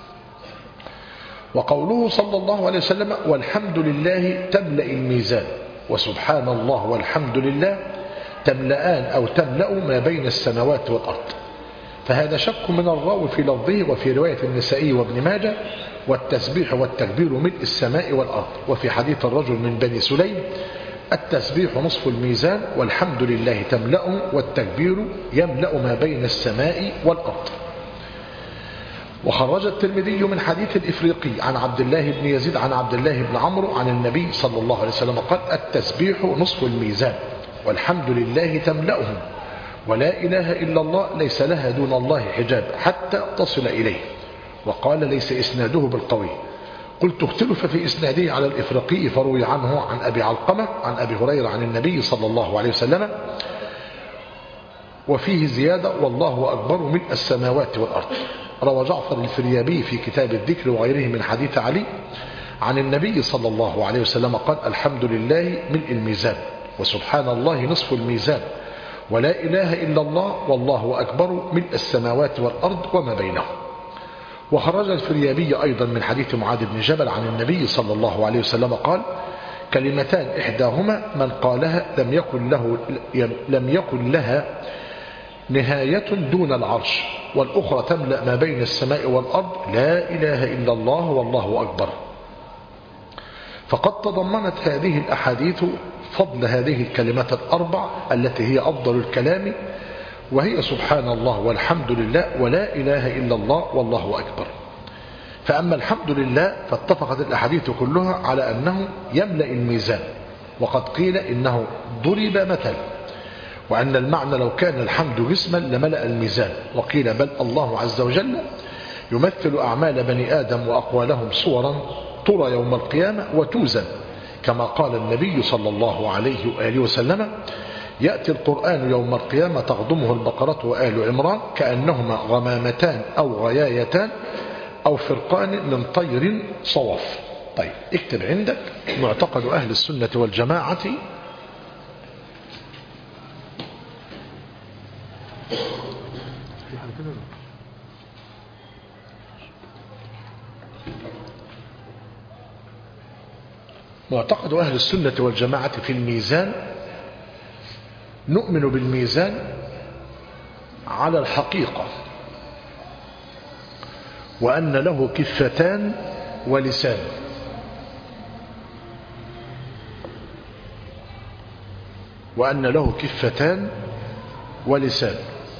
وقوله صلى الله عليه وسلم: والحمد لله تملأ الميزان، وسبحان الله والحمد لله تملأان أو تملأ ما بين السماوات والأرض. فهذا شك من الراوي في لفظه. وفي رواية النسائي وابن ماجه والتسبيح والتكبير ملء السماء والأرض. وفي حديث الرجل من بني سليم التسبيح نصف الميزان والحمد لله تملأ والتكبير يملأ ما بين السماء والأرض. وخرج الترمذي من حديث الإفريقي عن عبد الله بن يزيد عن عبد الله بن عمرو عن النبي صلى الله عليه وسلم قال التسبيح نصف الميزان والحمد لله تملأه ولا إله إلا الله ليس لها دون الله حجاب حتى تصل إليه. وقال ليس إسناده بالقوي. قلت اختلف في إسناده على الإفريقي فروي عنه عن أبي علقمة عن أبي هريرة عن النبي صلى الله عليه وسلم وفيه زيادة والله أكبر ملء السماوات والأرض. روى جعفر الفريابي في كتاب الذكر وغيره من حديث علي عن النبي صلى الله عليه وسلم قال الحمد لله ملء الميزان وسبحان الله نصف الميزان ولا إله إلا الله والله أكبر ملء السماوات والأرض وما بينهم. وخرج الفريابي أيضا من حديث معاذ بن جبل عن النبي صلى الله عليه وسلم قال كلمتان إحداهما من قالها لم يكن له لم يكن لها نهاية دون العرش والأخرى تملأ ما بين السماء والأرض لا إله إلا الله والله أكبر. فقد تضمنت هذه الأحاديث فضل هذه الكلمات الأربع التي هي أفضل الكلام وهي سبحان الله والحمد لله ولا إله إلا الله والله أكبر. فأما الحمد لله فاتفقت الأحاديث كلها على أنه يملأ الميزان وقد قيل إنه ضرب مثل وأن المعنى لو كان الحمد جسما لملأ الميزان. وقيل بل الله عز وجل يمثل أعمال بني آدم وأقوالهم صورا ترى يوم القيامة وتوزن كما قال النبي صلى الله عليه وآله وسلم يأتي القرآن يوم القيامة تغضمه البقرة وآل عمران كأنهما غمامتان أو غيايتان أو فرقان من طير صواف. طيب اكتب عندك معتقد أهل السنة والجماعة معتقد أهل السنة والجماعة في الميزان نؤمن بالميزان على الحقيقة وأن له كفتان ولسان وأن له كفتان ولسان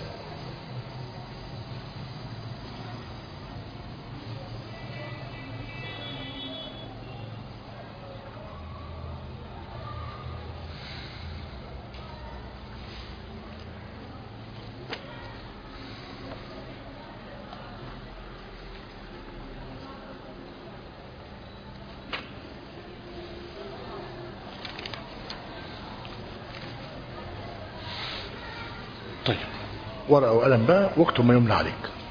طيب ورقة وقلم بقى واكتب ما يملى عليك.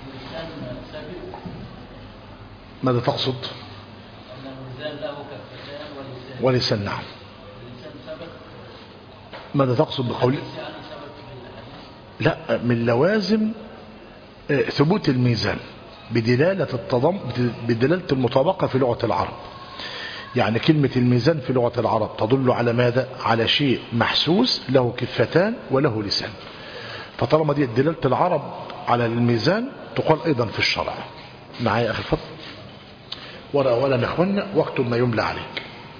ماذا تقصد؟ ولسان نعم. ماذا تقصد بقول لا من لوازم ثبوت الميزان بدلالة التضم بدلالة المطابقة في لغة العرب. يعني كلمة الميزان في لغة العرب تدل على ماذا؟ على شيء محسوس له كفتان وله لسان. فطالما دي دلالة العرب على الميزان تقال أيضا في الشرع. معايا أخي الفضل ورقة ولا يا اخوانا واكتب ما يملى عليك.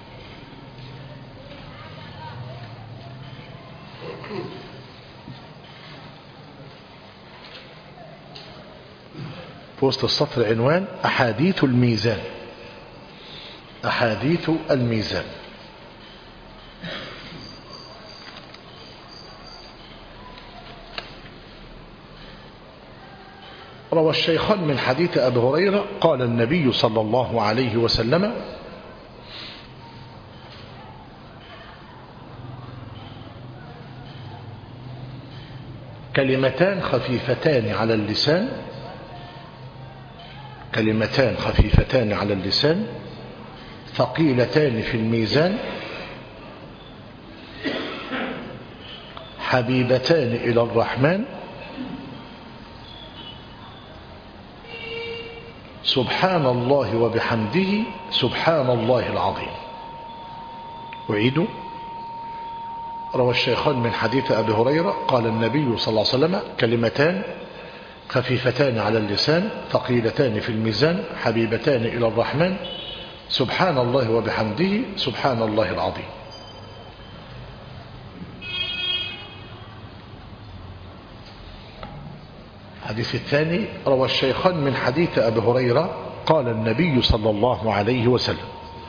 في وسط السطر عنوان أحاديث الميزان. أحاديث الميزان. روى الشيخان من حديث أبي هريرة قال النبي صلى الله عليه وسلم كلمتان خفيفتان على اللسان كلمتان خفيفتان على اللسان ثقيلتان في الميزان حبيبتان إلى الرحمن سبحان الله وبحمده سبحان الله العظيم. أعيد روى الشيخان من حديث أبي هريرة قال النبي صلى الله عليه وسلم كلمتان خفيفتان على اللسان ثقيلتان في الميزان حبيبتان إلى الرحمن سبحان الله وبحمده سبحان الله العظيم. الحديث الثاني روى الشيخان من حديث أبي هريرة قال النبي صلى الله عليه وسلم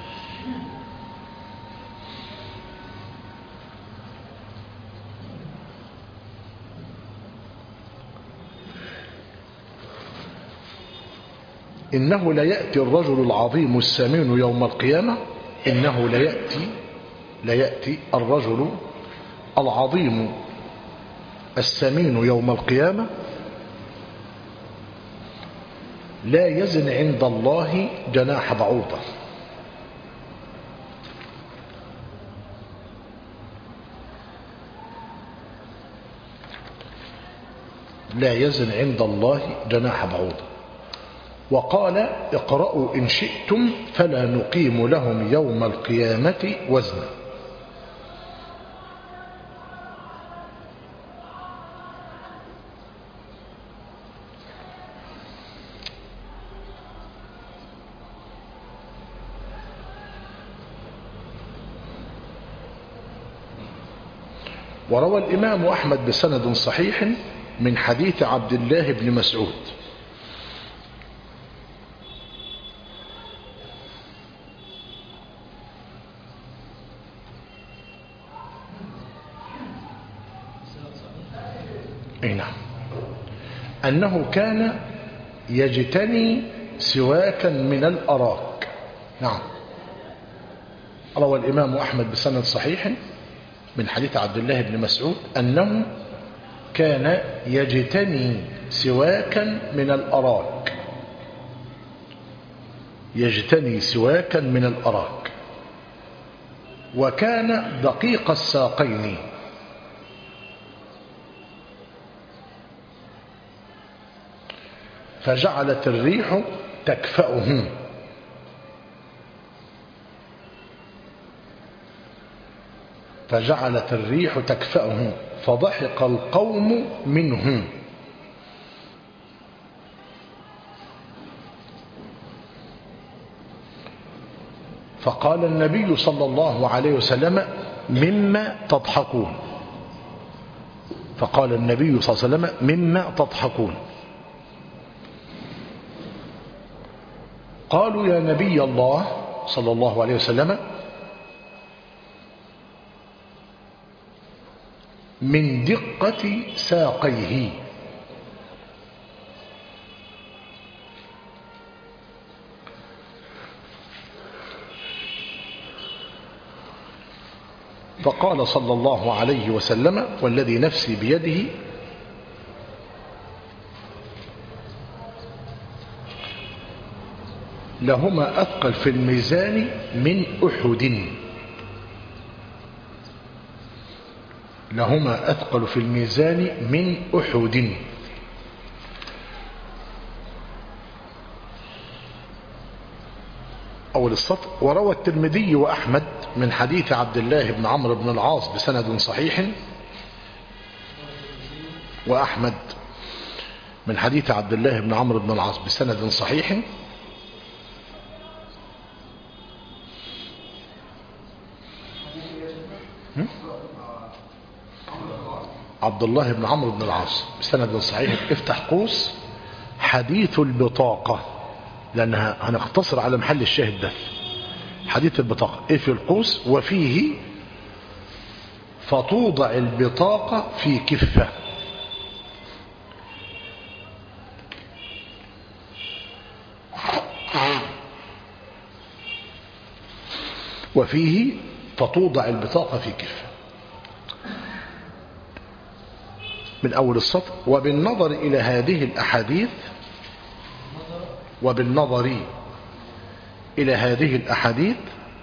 إنه ليأتي الرجل العظيم السمين يوم القيامة إنه ليأتي ليأتي الرجل العظيم السمين يوم القيامة لا يزن عند الله جناح بعوضة. لا يزن عند الله جناح بعوضة. وقال اقرأوا إن شئتم فلا نقيم لهم يوم القيامة وزنا. وروى الإمام أحمد بسند صحيح من حديث عبد الله بن مسعود نعم أنه كان يجتني سواكا من الأراك. نعم روى الإمام أحمد بسند صحيح من حديث عبد الله بن مسعود أنه كان يجتني سواكا من الأراك يجتني سواكا من الأراك وكان دقيق الساقين فجعلت الريح تكفأه فجعلت الريح تكفأه فضحك القوم منه. فقال النبي صلى الله عليه وسلم مما تضحكون فقال النبي صلى الله عليه وسلم مما تضحكون. قالوا يا نبي الله صلى الله عليه وسلم من دقة ساقيه. فقال صلى الله عليه وسلم والذي نفسي بيده لهما أثقل في الميزان من أحد لهما أثقل في الميزان من أحد. أول السطر. وروى الترمذي وأحمد من حديث عبد الله بن عمرو بن العاص بسند صحيح وأحمد من حديث عبد الله بن عمرو بن العاص بسند صحيح عبد الله بن عمرو بن العاص بسند صحيح. افتح قوس حديث البطاقة لأنها هنختصر على محل الشاهد ده. حديث البطاقة ايه في القوس وفيه فتوضع البطاقة في كفة. وفيه فتوضع البطاقة في كفة من أول السطر. وبالنظر إلى هذه الأحاديث وبالنظر إلى هذه الأحاديث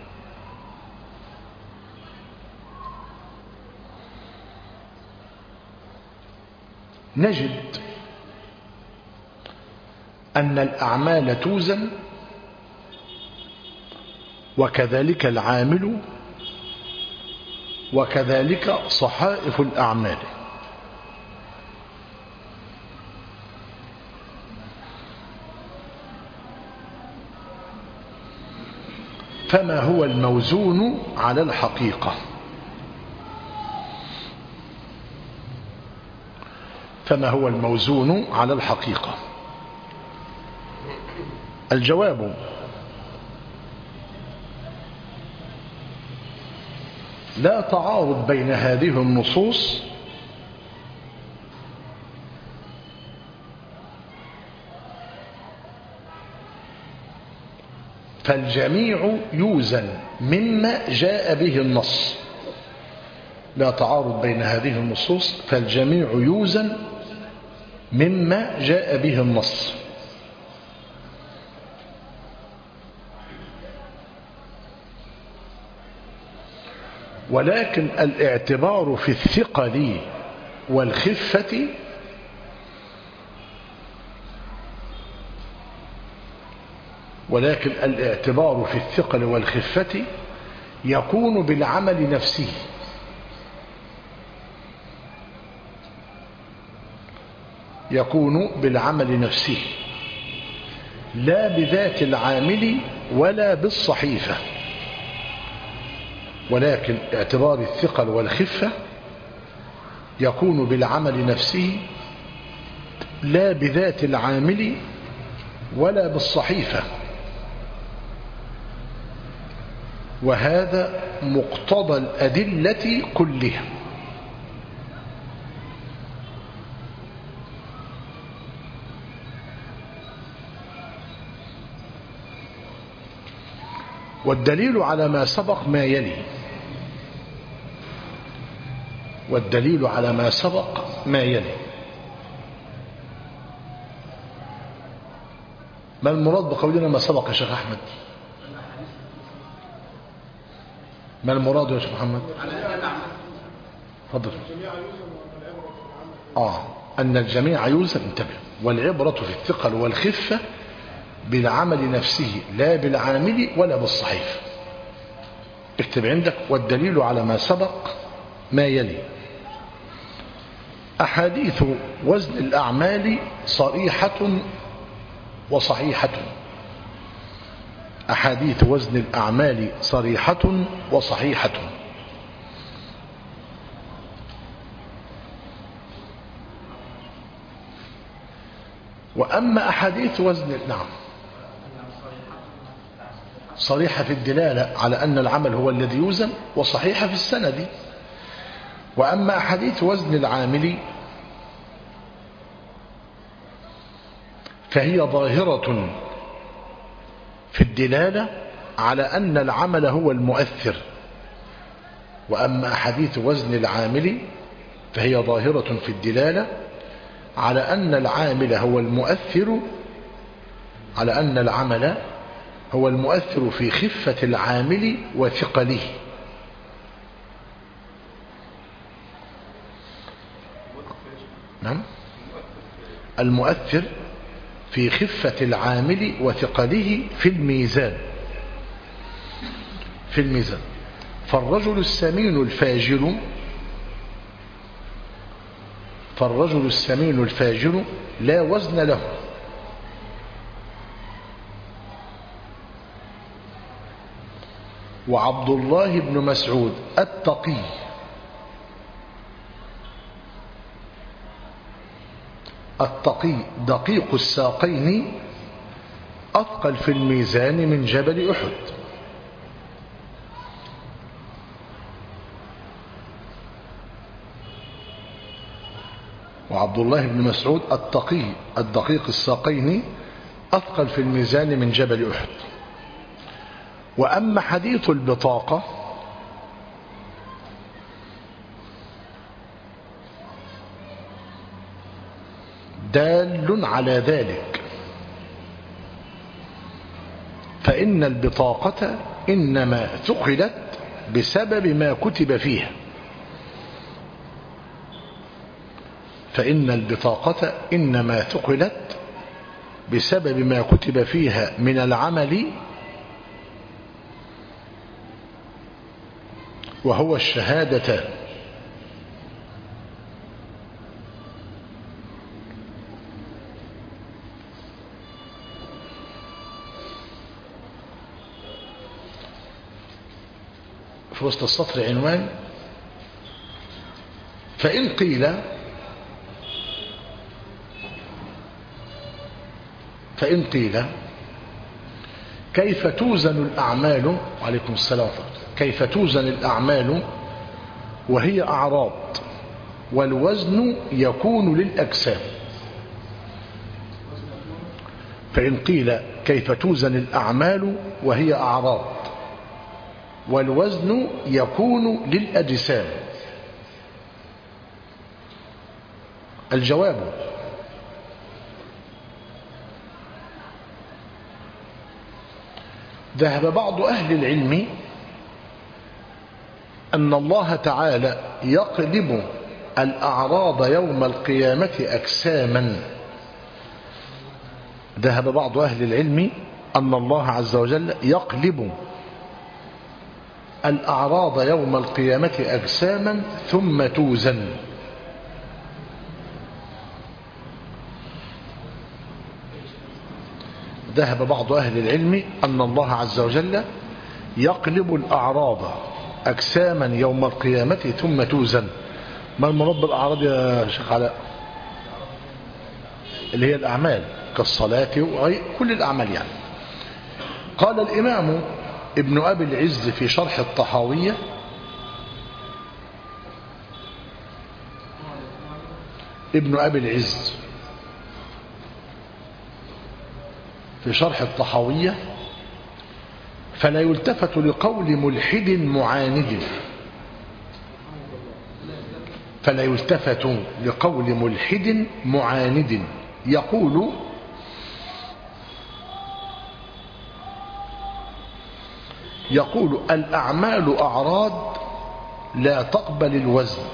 نجد أن الأعمال توزن وكذلك العامل وكذلك صحائف الأعمال. فما هو الموزون على الحقيقة؟ فما هو الموزون على الحقيقة؟ الجواب: لا تعارض بين هذه النصوص فالجميع يوزن مما جاء به النص. لا تعارض بين هذه النصوص فالجميع يوزن مما جاء به النص. ولكن الاعتبار في الثقل والخفة ولكن الاعتبار في الثقل والخفة يكون بالعمل نفسه، يكون بالعمل نفسه لا بذات العامل ولا بالصحيفة. ولكن اعتبار الثقل والخفة يكون بالعمل نفسه لا بذات العامل ولا بالصحيفة. وهذا مقتضى الأدلة كلها. والدليل على ما سبق ما يلي. والدليل على ما سبق ما يلي. ما المراد بقولنا ما سبق يا شيخ أحمد؟ ما المراد يا شيخ محمد؟ تفضل. آه أن الجميع يوزن، انتبه، والعبرة في الثقل والخفة بالعمل نفسه لا بالعامل ولا بالصحيف. اكتب عندك: والدليل على ما سبق ما يلي. أحاديث وزن الأعمال صريحة وصحيحة. أحاديث وزن الأعمال صريحة وصحيحة. وأما أحاديث وزن نعم صريحة في الدلالة على أن العمل هو الذي يوزن، وصحيحة في السند. وأما أحاديث وزن العامل فهي ظاهرة في الدلالة على أن العمل هو المؤثر. وأما أحاديث وزن العامل فهي ظاهرة في الدلالة على أن العامل هو المؤثر، على أن العمل هو المؤثر في خفة العامل وثقله. نعم، المؤثر في خفة العامل وثقله في الميزان. في الميزان فالرجل السمين الفاجر فالرجل السمين الفاجر لا وزن له. وعبد الله بن مسعود التقي التقي دقيق الساقين أثقل في الميزان من جبل أحد. وعبد الله بن مسعود التقي الدقيق الساقين أثقل في الميزان من جبل أحد. وأما حديث البطاقة دال على ذلك، فإن البطاقة إنما ثقلت بسبب ما كتب فيها. فإن البطاقة إنما ثقلت بسبب ما كتب فيها من العمل وهو الشهادتان. في وسط السطر عنوان: فإن قيل فإن قيل كيف توزن الأعمال، وعليكم السلام، كيف توزن الأعمال وهي أعراض والوزن يكون للأجسام؟ فإن قيل كيف توزن الأعمال وهي أعراض والوزن يكون للأجسام؟ الجواب: ذهب بعض أهل العلم أن الله تعالى يقلب الأعراض يوم القيامة أجساما. ذهب بعض أهل العلم أن الله عز وجل يقلب الأعراض يوم القيامة أجساما ثم توزن. ذهب بعض أهل العلم أن الله عز وجل يقلب الأعراض أجساما يوم القيامة ثم توزن. ما المراد بالأعراض يا شيخ علاء؟ اللي هي الأعمال كالصلاة وكل الأعمال يعني. قال الإمام ابن أبي العز في شرح الطحاوية: ابن أبي العز في شرح الطحاوية: فلا يلتفت لقول ملحد معاند فلا يلتفت لقول ملحد معاند يقول يقول الأعمال أعراض لا تقبل الوزن،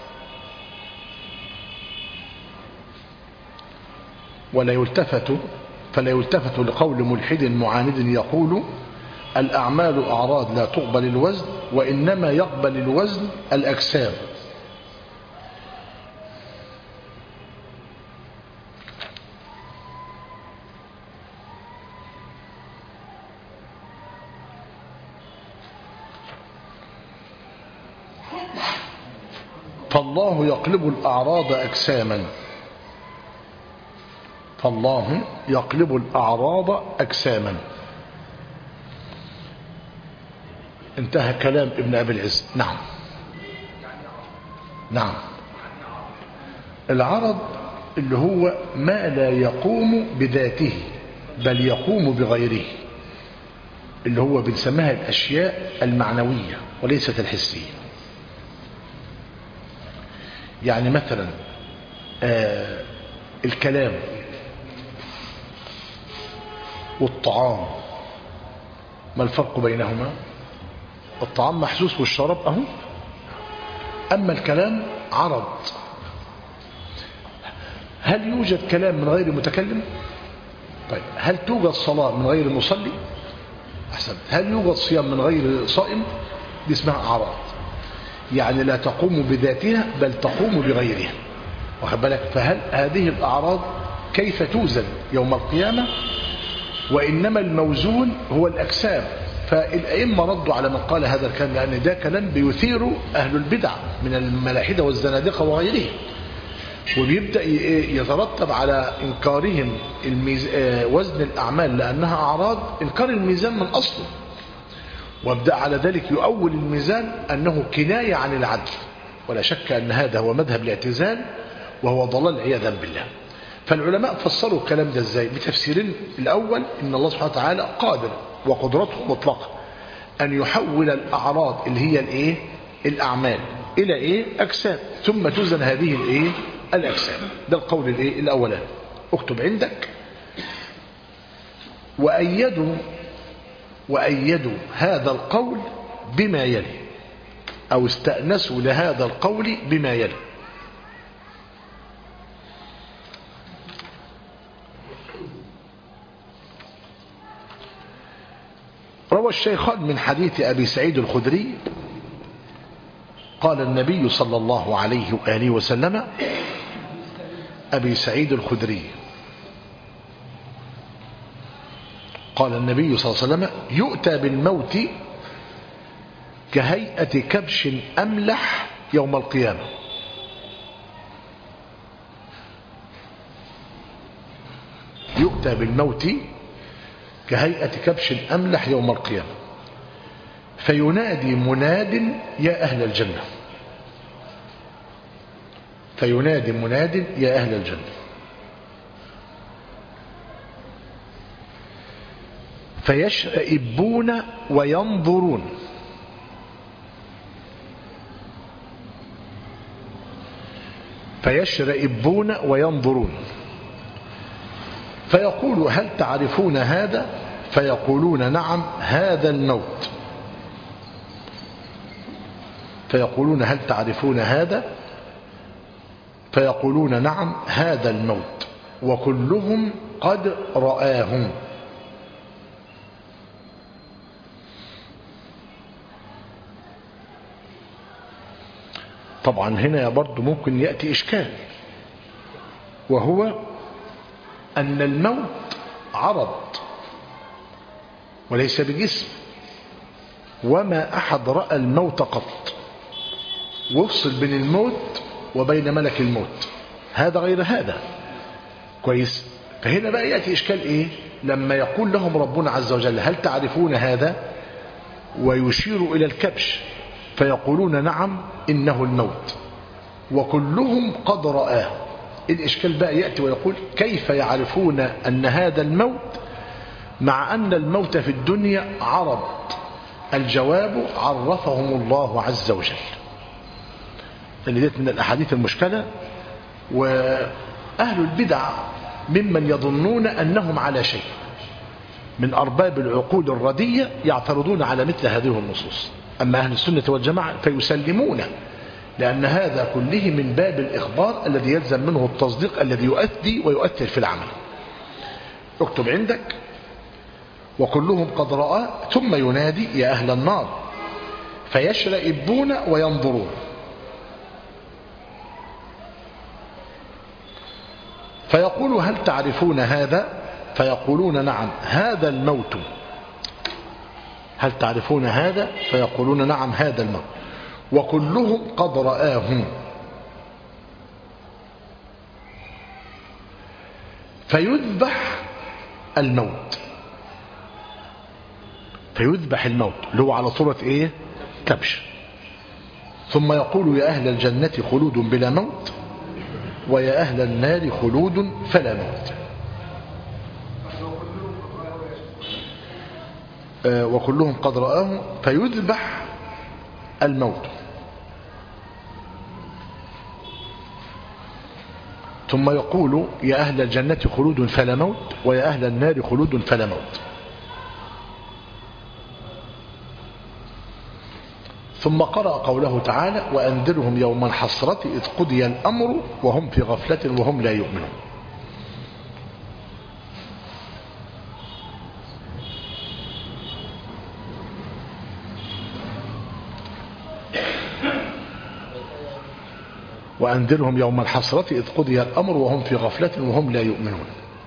ولا يلتفت فلا يلتفت لقول ملحد معاند يقول الأعمال أعراض لا تقبل الوزن، وإنما يقبل الوزن الأجسام. فالله يقلب الأعراض أجساما فالله يقلب الأعراض أجساما. انتهى كلام ابن أبي العز. نعم نعم العرض اللي هو ما لا يقوم بذاته بل يقوم بغيره، اللي هو بنسميها الأشياء المعنوية وليست الحسية. يعني مثلا آه الكلام والطعام، ما الفرق بينهما؟ الطعام محسوس والشراب اهو، اما الكلام عرض. هل يوجد كلام من غير متكلم؟ طيب هل توجد صلاة من غير مصلي؟ احسن. هل يوجد صيام من غير صائم؟ دي اسمها اعراض، يعني لا تقوم بذاتها بل تقوم بغيرها، واخد بالك؟ فهل هذه الاعراض كيف توزن يوم القيامة؟ وإنما الموزون هو الأجسام. فالأئمة ردوا على من قال هذا الكلام، لأن ده كلام بيثير أهل البدع من الملاحدة والزنادقة وغيرهم، وبيبدأ يترتب على إنكارهم الميز... وزن الأعمال لأنها أعراض إنكار الميزان من أصله، وابدأ على ذلك يؤول الميزان أنه كناية عن العدل. ولا شك أن هذا هو مذهب الاعتزال وهو ضلال عياذا بالله. فالعلماء فسروا الكلام ده ازاي؟ بتفسيرين. الأول إن الله سبحانه وتعالى قادر وقدرته مطلقة أن يحول الأعراض اللي هي الإيه؟ الأعمال إلى إيه؟ أجسام، ثم توزن هذه الإيه؟ الأجسام. ده القول الإيه؟ الأولاني. اكتب عندك. وأيدوا وأيدوا هذا القول بما يلي، أو استأنسوا لهذا القول بما يلي. روى الشيخان من حديث أبي سعيد الخدري قال النبي صلى الله عليه وآله وسلم: أبي سعيد الخدري قال النبي صلى الله عليه وسلم: يؤتى بالموت كهيئة كبش أملح يوم القيامة. يؤتى بالموت كهيئة كبش أملح يوم القيامة، فينادي مناد: يا أهل الجنة. فينادي مناد: يا أهل الجنة. فيشرئبون وينظرون، فيشرئبون وينظرون فيقول: هل تعرفون هذا؟ فيقولون: نعم، هذا الموت. فيقولون: هل تعرفون هذا؟ فيقولون: نعم، هذا الموت. وكلهم قد رآهم. طبعا هنا برضو ممكن يأتي إشكال، وهو أن الموت عرض وليس بجسم، وما أحد رأى الموت قط، وافصل بين الموت وبين ملك الموت، هذا غير هذا. كويس. فهنا بقى يأتي إشكال إيه؟ لما يقول لهم ربنا عز وجل: هل تعرفون هذا؟ ويشير إلى الكبش، فيقولون: نعم، إنه الموت. وكلهم قد رآه. الإشكال بقى يأتي ويقول: كيف يعرفون أن هذا الموت مع أن الموت في الدنيا عرض؟ الجواب: عرفهم الله عز وجل. لأن ديت من الأحاديث المشكلة، وأهل البدع ممن يظنون أنهم على شيء من أرباب العقول الردية يعترضون على مثل هذه النصوص. أما أهل السنة والجماعة فيسلمون، لأن هذا كله من باب الإخبار الذي يلزم منه التصديق الذي يؤدي ويؤثر في العمل. اكتب عندك: وكلهم قد رأى، ثم ينادي: يا أهل النار. فيشرئبون وينظرون فيقول: هل تعرفون هذا؟ فيقولون: نعم، هذا الموت. هل تعرفون هذا؟ فيقولون: نعم، هذا الموت. وكلهم قد رآه. فيذبح الموت. فيذبح الموت اللي هو على صورة ايه؟ كبش. ثم يقول: يا أهل الجنة خلود بلا موت، ويا أهل النار خلود فلا موت. آه وكلهم قد رآه. فيذبح الموت. ثم يقول: يا أهل الجنة خلود فلا موت، ويا أهل النار خلود فلا موت. ثم قرأ قوله تعالى: وأنذرهم يوم الحسرة إذ قضي الأمر وهم في غفلة وهم لا يؤمنون. وأنذرهم يوم الحسرة إذ قضي الأمر وهم في غفلة وهم لا يؤمنون.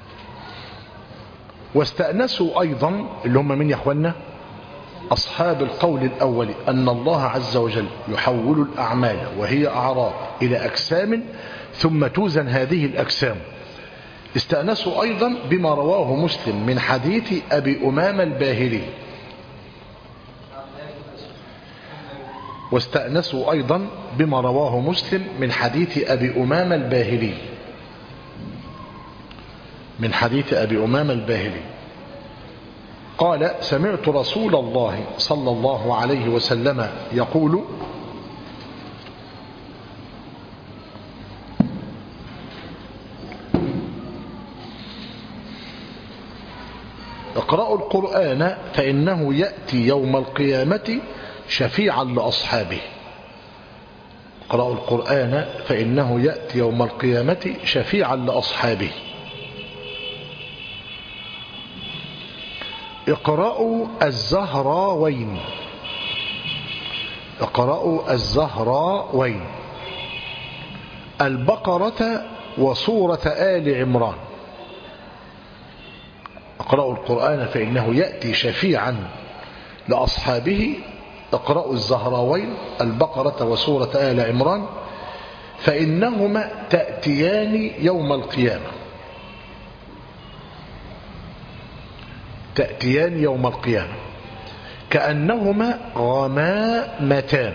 واستأنسوا أيضا، اللي هم من يا أخوانا؟ أصحاب القول الأول، أن الله عز وجل يحول الأعمال وهي أعراض إلى أجسام ثم توزن هذه الأجسام. استأنسوا أيضا بما رواه مسلم من حديث أبي أمامة الباهلي. واستأنسوا أيضا بما رواه مسلم من حديث أبي أمامة الباهلي. من حديث أبي أمامة الباهلي قال: سمعت رسول الله صلى الله عليه وسلم يقول: اقرأوا القرآن فإنه يأتي يوم القيامة شفيعا لأصحابه. اقرأوا القرآن فإنه يأتي يوم القيامة شفيعا لأصحابه. اقرأوا الزهراوين اقرأوا الزهراوين، البقرة وسورة آل عمران. اقرأوا القرآن فإنه يأتي شفيعا لأصحابه. اقرأوا الزهراوين، البقرة وسورة آل عمران، فإنهما تأتيان يوم القيامة. تأتيان يوم القيامة كأنهما غمامتان،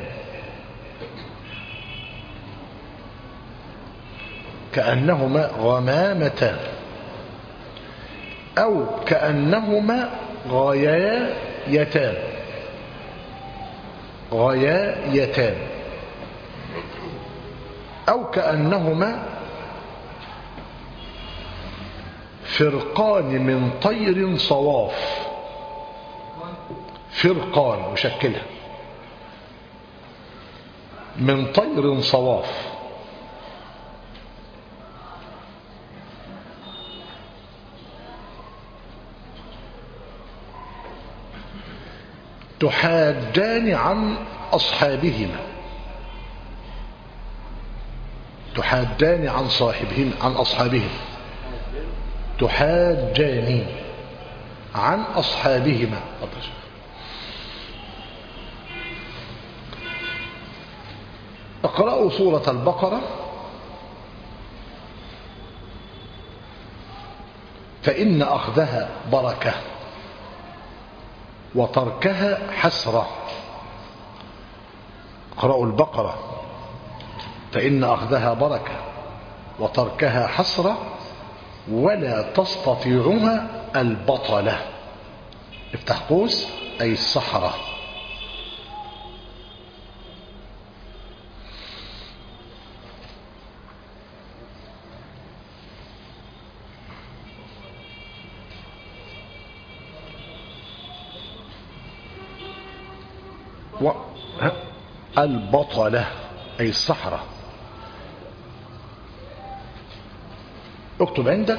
كأنهما غمامتان أو كأنهما غيايتان، غيايتان أو كأنهما فرقان من طير صواف. فرقان مشكلة من طير صواف. تحاجان عن أصحابهما، تحاجان عن صاحبهم عن أصحابهم، تحاجان عن أصحابهما. اقرأوا سورة البقرة فإن أخذها بركة وتركها حسرة. اقرأوا البقرة فإن أخذها بركة وتركها حسرة ولا تستطيعها البطلة. افتح قوس أي السحرة. و... البطلة أي السحرة. اكتب عندك.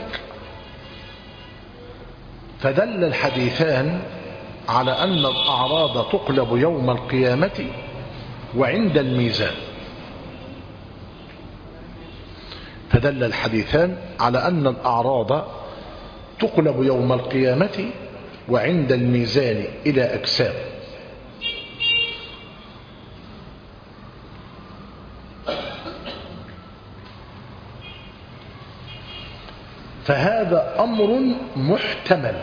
فدل الحديثان على أن الأعراض تقلب يوم القيامة وعند الميزان. فدل الحديثان على أن الأعراض تقلب يوم القيامة وعند الميزان إلى أجسام. فهذا أمر محتمل،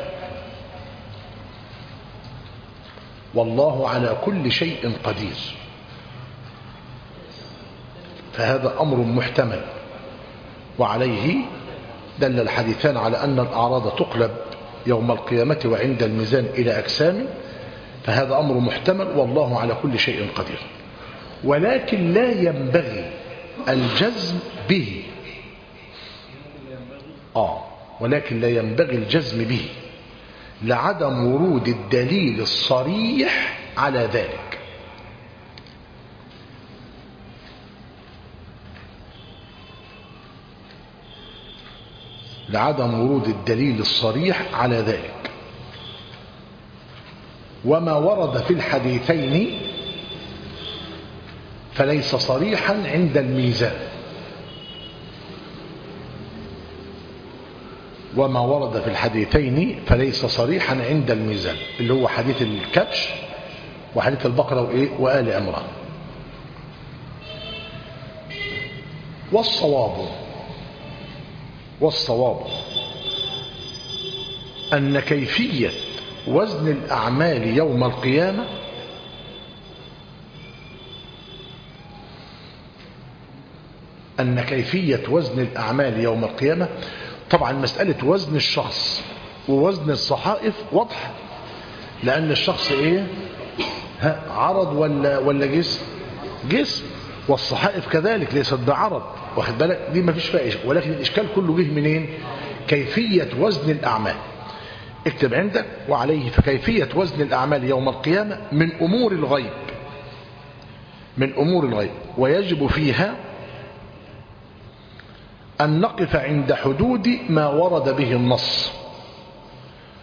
والله على كل شيء قدير. فهذا أمر محتمل، وعليه دل الحديثان على أن الأعراض تقلب يوم القيامة وعند الميزان إلى أجسام. فهذا أمر محتمل، والله على كل شيء قدير. ولكن لا ينبغي الجزم به. آه ولكن لا ينبغي الجزم به لعدم ورود الدليل الصريح على ذلك. لعدم ورود الدليل الصريح على ذلك. وما ورد في الحديثين فليس صريحا عند الميزان. وما ورد في الحديثين فليس صريحا عند الميزان، اللي هو حديث الكبش وحديث البقرة وإيه وآل عمران. والصواب والصواب أن كيفية وزن الأعمال يوم القيامة أن كيفية وزن الأعمال يوم القيامة طبعا مسألة وزن الشخص ووزن الصحائف واضحة، لأن الشخص إيه ها عرض ولا ولا جسم جسم، والصحائف كذلك ليست بعرض، واخد بالك؟ دي ما فيش فيها إشكال، ولكن الإشكال كله جه منين؟ كيفية وزن الأعمال. اكتب عندك وعليه فكيفية وزن الأعمال يوم القيامة من أمور الغيب، من أمور الغيب، ويجب فيها أن نقف عند حدود ما ورد به النص.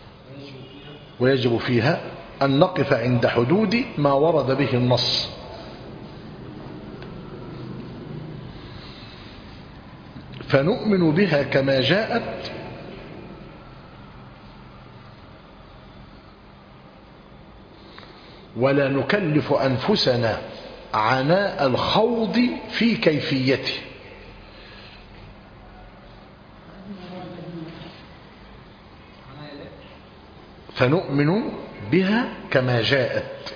ويجب فيها أن نقف عند حدود ما ورد به النص فنؤمن بها كما جاءت ولا نكلف أنفسنا عناء الخوض في كيفيته. فنؤمن بها كما جاءت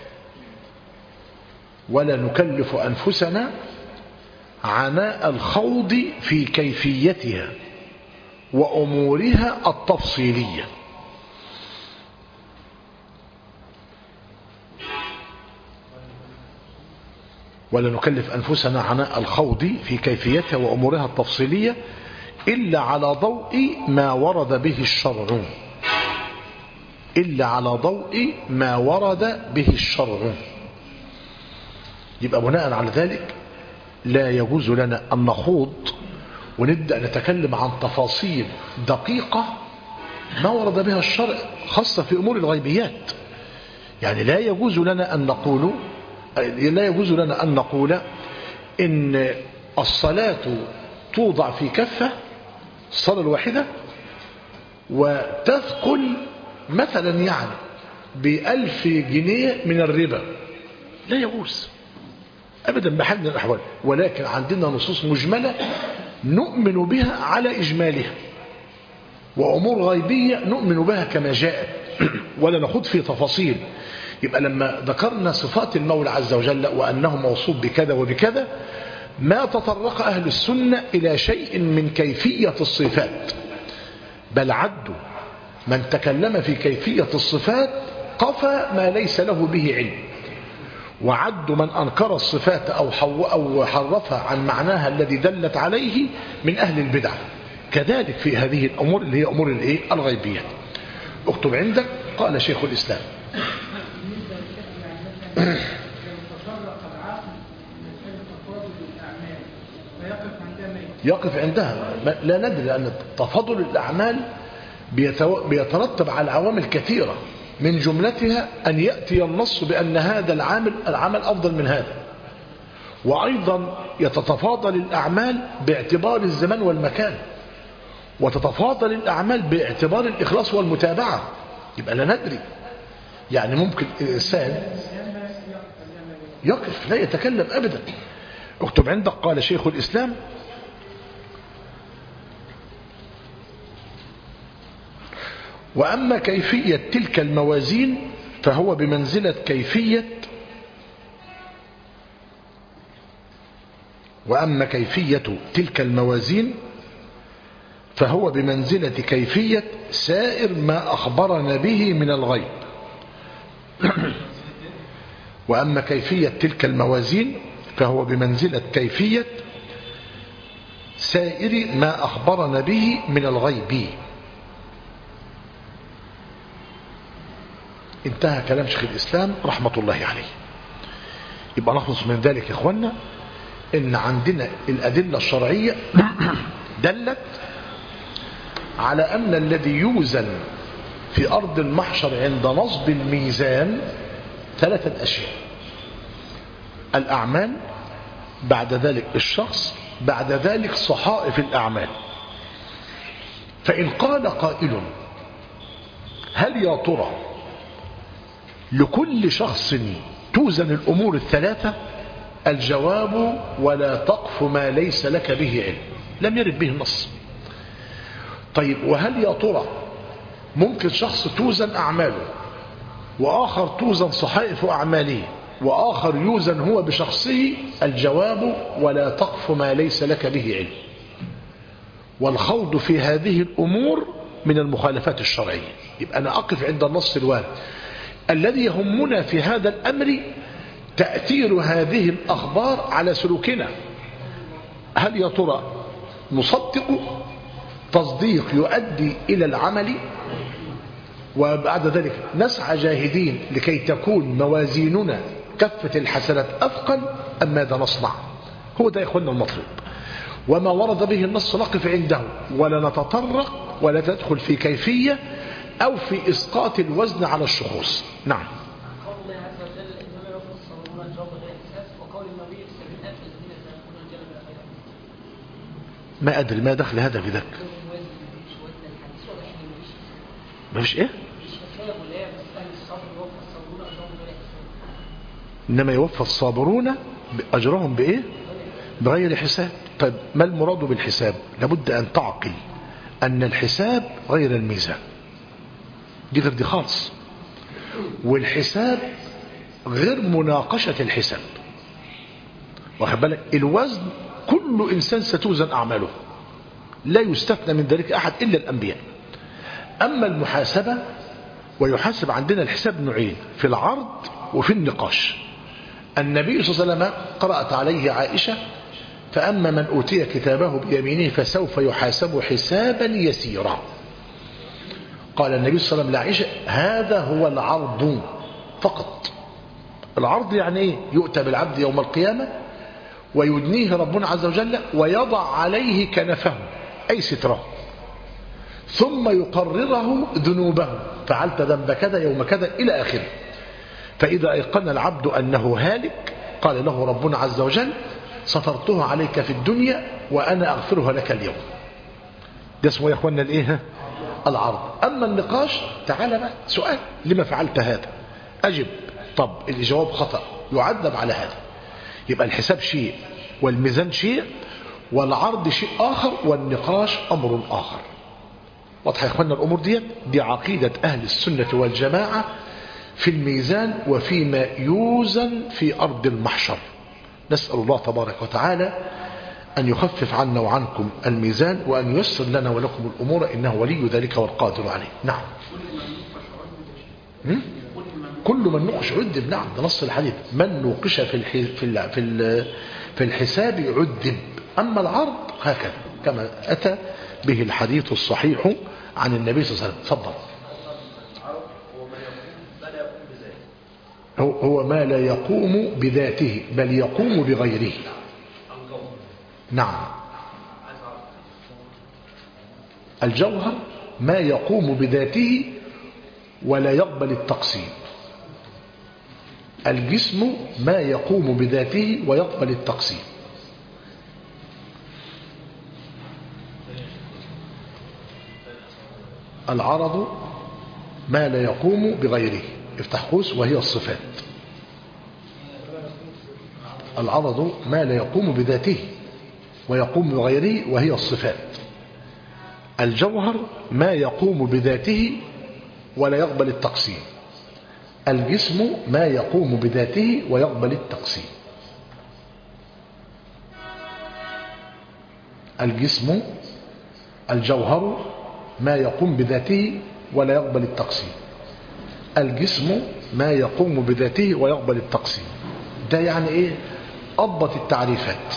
ولا نكلف أنفسنا عناء الخوض في كيفيتها وأمورها التفصيلية. ولا نكلف أنفسنا عناء الخوض في كيفيتها وأمورها التفصيلية إلا على ضوء ما ورد به الشرع إلا على ضوء ما ورد به الشرع. يبقى بناء على ذلك لا يجوز لنا أن نخوض ونبدأ نتكلم عن تفاصيل دقيقة ما ورد بها الشرع، خاصة في أمور الغيبيات. يعني لا يجوز لنا أن نقول لا يجوز لنا أن نقول إن الصلاة توضع في كفة، الصلاة الواحدة، وتثقل مثلا يعني بألف جنيه من الربا. لا يجوز أبدا بحال من الأحوال. ولكن عندنا نصوص مجملة نؤمن بها على إجمالها، وأمور غيبية نؤمن بها كما جاءت ولا نخوض في تفاصيل. يبقى لما ذكرنا صفات المولى عز وجل وأنه موصوف بكذا وبكذا، ما تطرق أهل السنة إلى شيء من كيفية الصفات، بل عدوا من تكلم في كيفية الصفات قفى ما ليس له به علم، وعدوا من أنكر الصفات أو, أو حرفها عن معناها الذي دلت عليه من أهل البدع. كذلك في هذه الأمور اللي هي أمور الإيه؟ الغيبية. اكتب عندك قال شيخ الإسلام يقف عندها لا ندري، لأن تفاضل الأعمال بيترتب على عوامل كثيرة، من جملتها أن يأتي النص بأن هذا العمل العمل أفضل من هذا، وأيضا يتتفاضل الأعمال باعتبار الزمان والمكان، وتتفاضل الأعمال باعتبار الإخلاص والمتابعة. يبقى لا ندري، يعني ممكن الإنسان يقف لا يتكلم أبدا. اكتب عندك قال شيخ الإسلام وأما كيفية تلك الموازين فهو بمنزلة كيفية وأما كيفية تلك الموازين فهو بمنزلة كيفية سائر ما أخبرنا به من الغيب. وأما كيفية تلك الموازين فهو بمنزلة كيفية سائر ما أخبرنا به من الغيب. انتهى كلام شيخ الإسلام رحمة الله عليه. يبقى نخلص من ذلك يا إخوانا إن عندنا الأدلة الشرعية دلت على أن الذي يوزن في أرض المحشر عند نصب الميزان ثلاثة أشياء: الأعمال، بعد ذلك الشخص، بعد ذلك صحائف الأعمال. فإن قال قائل هل يا ترى لكل شخص توزن الأمور الثلاثة؟ الجواب ولا تقف ما ليس لك به علم، لم يرد به النص. طيب وهل يا ترى ممكن شخص توزن أعماله وآخر توزن صحائف أعماله وآخر يوزن هو بشخصه؟ الجواب ولا تقف ما ليس لك به علم. والخوض في هذه الأمور من المخالفات الشرعية. يبقى أنا أقف عند النص الوارد. الذي يهمنا في هذا الأمر تأثير هذه الأخبار على سلوكنا. هل يا ترى نصدق تصديق يؤدي إلى العمل، وبعد ذلك نسعى جاهدين لكي تكون موازيننا كفة الحسنات أثقل، أم ماذا نصنع؟ هو ده يا إخوانا المطلوب. وما ورد به النص نقف عنده ولا نتطرق ولا تدخل في كيفية أو في إسقاط الوزن على الشخوص. نعم. قول الله عز وجل إنما يوفى الصابرون أجرهم بغير حساب، وقول النبي السبعين ألف الذين سيدخلون الجنة بلا حساب. ما أدري ما دخل هذا في ذاك. ما فيش إيه؟ إنما يوفى الصابرون أجرهم بإيه؟ بغير حساب. طيب ما المراد بالحساب؟ لابد أن تعقل أن الحساب غير الميزان، دي غير دي خالص. والحساب غير مناقشة الحساب، واخد بالك؟ الوزن كل إنسان ستوزن أعماله، لا يستثنى من ذلك أحد إلا الأنبياء. أما المحاسبة، ويحاسب عندنا الحساب نوعين، في العرض وفي النقاش. النبي صلى الله عليه وسلم قرأت عليه عائشة: فأما من أوتي كتابه بيمينه فسوف يحاسب حسابا يسيرا. قال النبي صلى الله عليه وسلم لعائشة: هذا هو العرض فقط. العرض يعني إيه؟ يؤتى بالعبد يوم القيامة ويدنيه ربنا عز وجل ويضع عليه كنفه أي ستره، ثم يقرره ذنوبه، فعلت ذنب كذا يوم كذا إلى آخره. فإذا أيقن العبد أنه هالك قال له ربنا عز وجل: سترتها عليك في الدنيا وأنا أغفرها لك اليوم. ده اسمه يا أخوانا الإيه؟ العرض. أما النقاش، تعالى بقى سؤال: لما فعلت هذا؟ أجب. طب الجواب خطأ، يعذب على هذا. يبقى الحساب شيء، والميزان شيء، والعرض شيء آخر، والنقاش أمر آخر. واضح يا أخوانا الأمور دي؟ دي عقيدة أهل السنة والجماعة في الميزان وفيما يوزن في أرض المحشر. نسأل الله تبارك وتعالى أن يخفف عنا وعنكم الميزان، وأن ييسر لنا ولكم الأمور، إنه ولي ذلك والقادر عليه. نعم. كل من نقش عذب. نعم، ده نص الحديث: من نوقش في في في الحساب عذب. أما العرض هكذا كما أتى به الحديث الصحيح عن النبي صلى الله عليه وسلم. تفضل. هو ما لا يقوم بذاته بل يقوم بغيره. نعم. الجوهر ما يقوم بذاته ولا يقبل التقسيم. الجسم ما يقوم بذاته ويقبل التقسيم. العرض ما لا يقوم بغيره، افتح قوس، وهي الصفات. العرض ما لا يقوم بذاته ويقوم بغيره وهي الصفات. الجوهر ما يقوم بذاته ولا يقبل التقسيم. الجسم ما يقوم بذاته ويقبل التقسيم. الجسم الجوهر ما يقوم بذاته ولا يقبل التقسيم. الجسم ما يقوم بذاته ويقبل التقسيم. ده يعني ايه؟ أضبط التعريفات.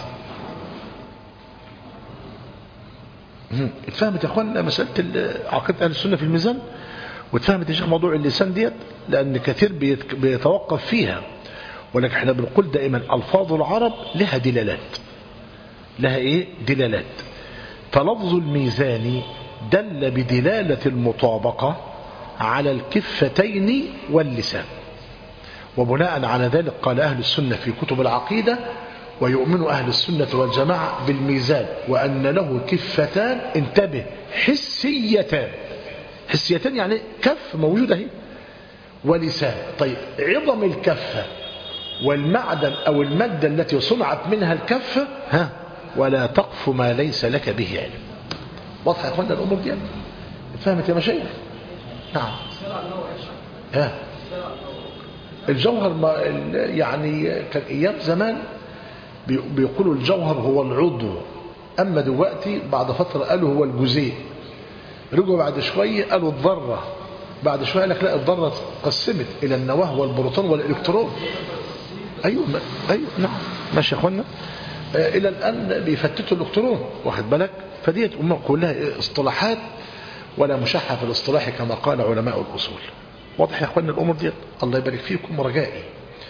اتفهمت يا اخوانا مسألة عقيدة أهل السنة في الميزان؟ واتفهمت يا شيخ موضوع اللسان ديت؟ لأن كثير بيتوقف فيها، ولكن احنا بنقول دائما ألفاظ العرب لها دلالات. لها ايه؟ دلالات. فلفظ الميزان دل بدلالة المطابقة على الكفتين واللسان، وبناء على ذلك قال أهل السنة في كتب العقيدة: ويؤمن أهل السنة والجماعة بالميزان وأن له كفتان، انتبه، حسيتان. حسيتان يعني كف موجودة هي، ولسان. طيب عظم الكفة والمعدن أو المادة التي صنعت منها الكفة، ها، ولا تقف ما ليس لك به علم. واضح يا اخوانا الأمور دي؟ فهمت يا مشايخ؟ نعم. ها. الجوهر ما يعني كان ايام زمان بيقولوا الجوهر هو العضو، اما دلوقتي بعد فتره قالوا هو الجزيء، رجعوا بعد شويه قالوا الذره، بعد شويه لك لا، الذره قسمت الى النواه والبروتون والالكترون. ايوه ايوه نعم ماشي يا اخوانا. الى الان بيفتتوا الالكترون، واخد بالك؟ فديت كلها اصطلاحات ولا مشحة في الاصطلاح كما قال علماء الأصول. واضح يا أخواننا الأمور دي؟ الله يبارك فيكم. رجائي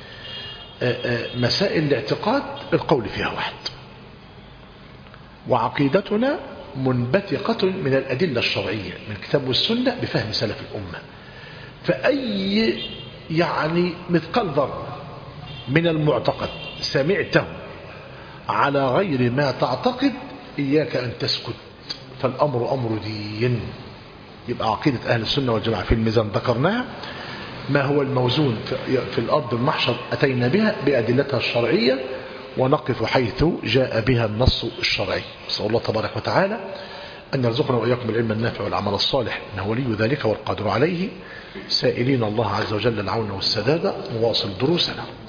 مسائل الاعتقاد القول فيها واحد، وعقيدتنا منبثقة من الأدلة الشرعية من الكتاب والسنة بفهم سلف الأمة. فأي يعني مثقال ذرة من المعتقد سمعته على غير ما تعتقد إياك أن تسكت، فالأمر أمر دين. يبقى عقيدة أهل السنة والجماعة في الميزان ذكرناها، ما هو الموزون في الأرض المحشر أتينا بها بأدلتها الشرعية، ونقف حيث جاء بها النص الشرعي. نسأل الله تبارك وتعالى أن يرزقنا وإياكم العلم النافع والعمل الصالح، إنه ولي ذلك والقادر عليه. سائلين الله عز وجل العون والسداد. نواصل دروسنا.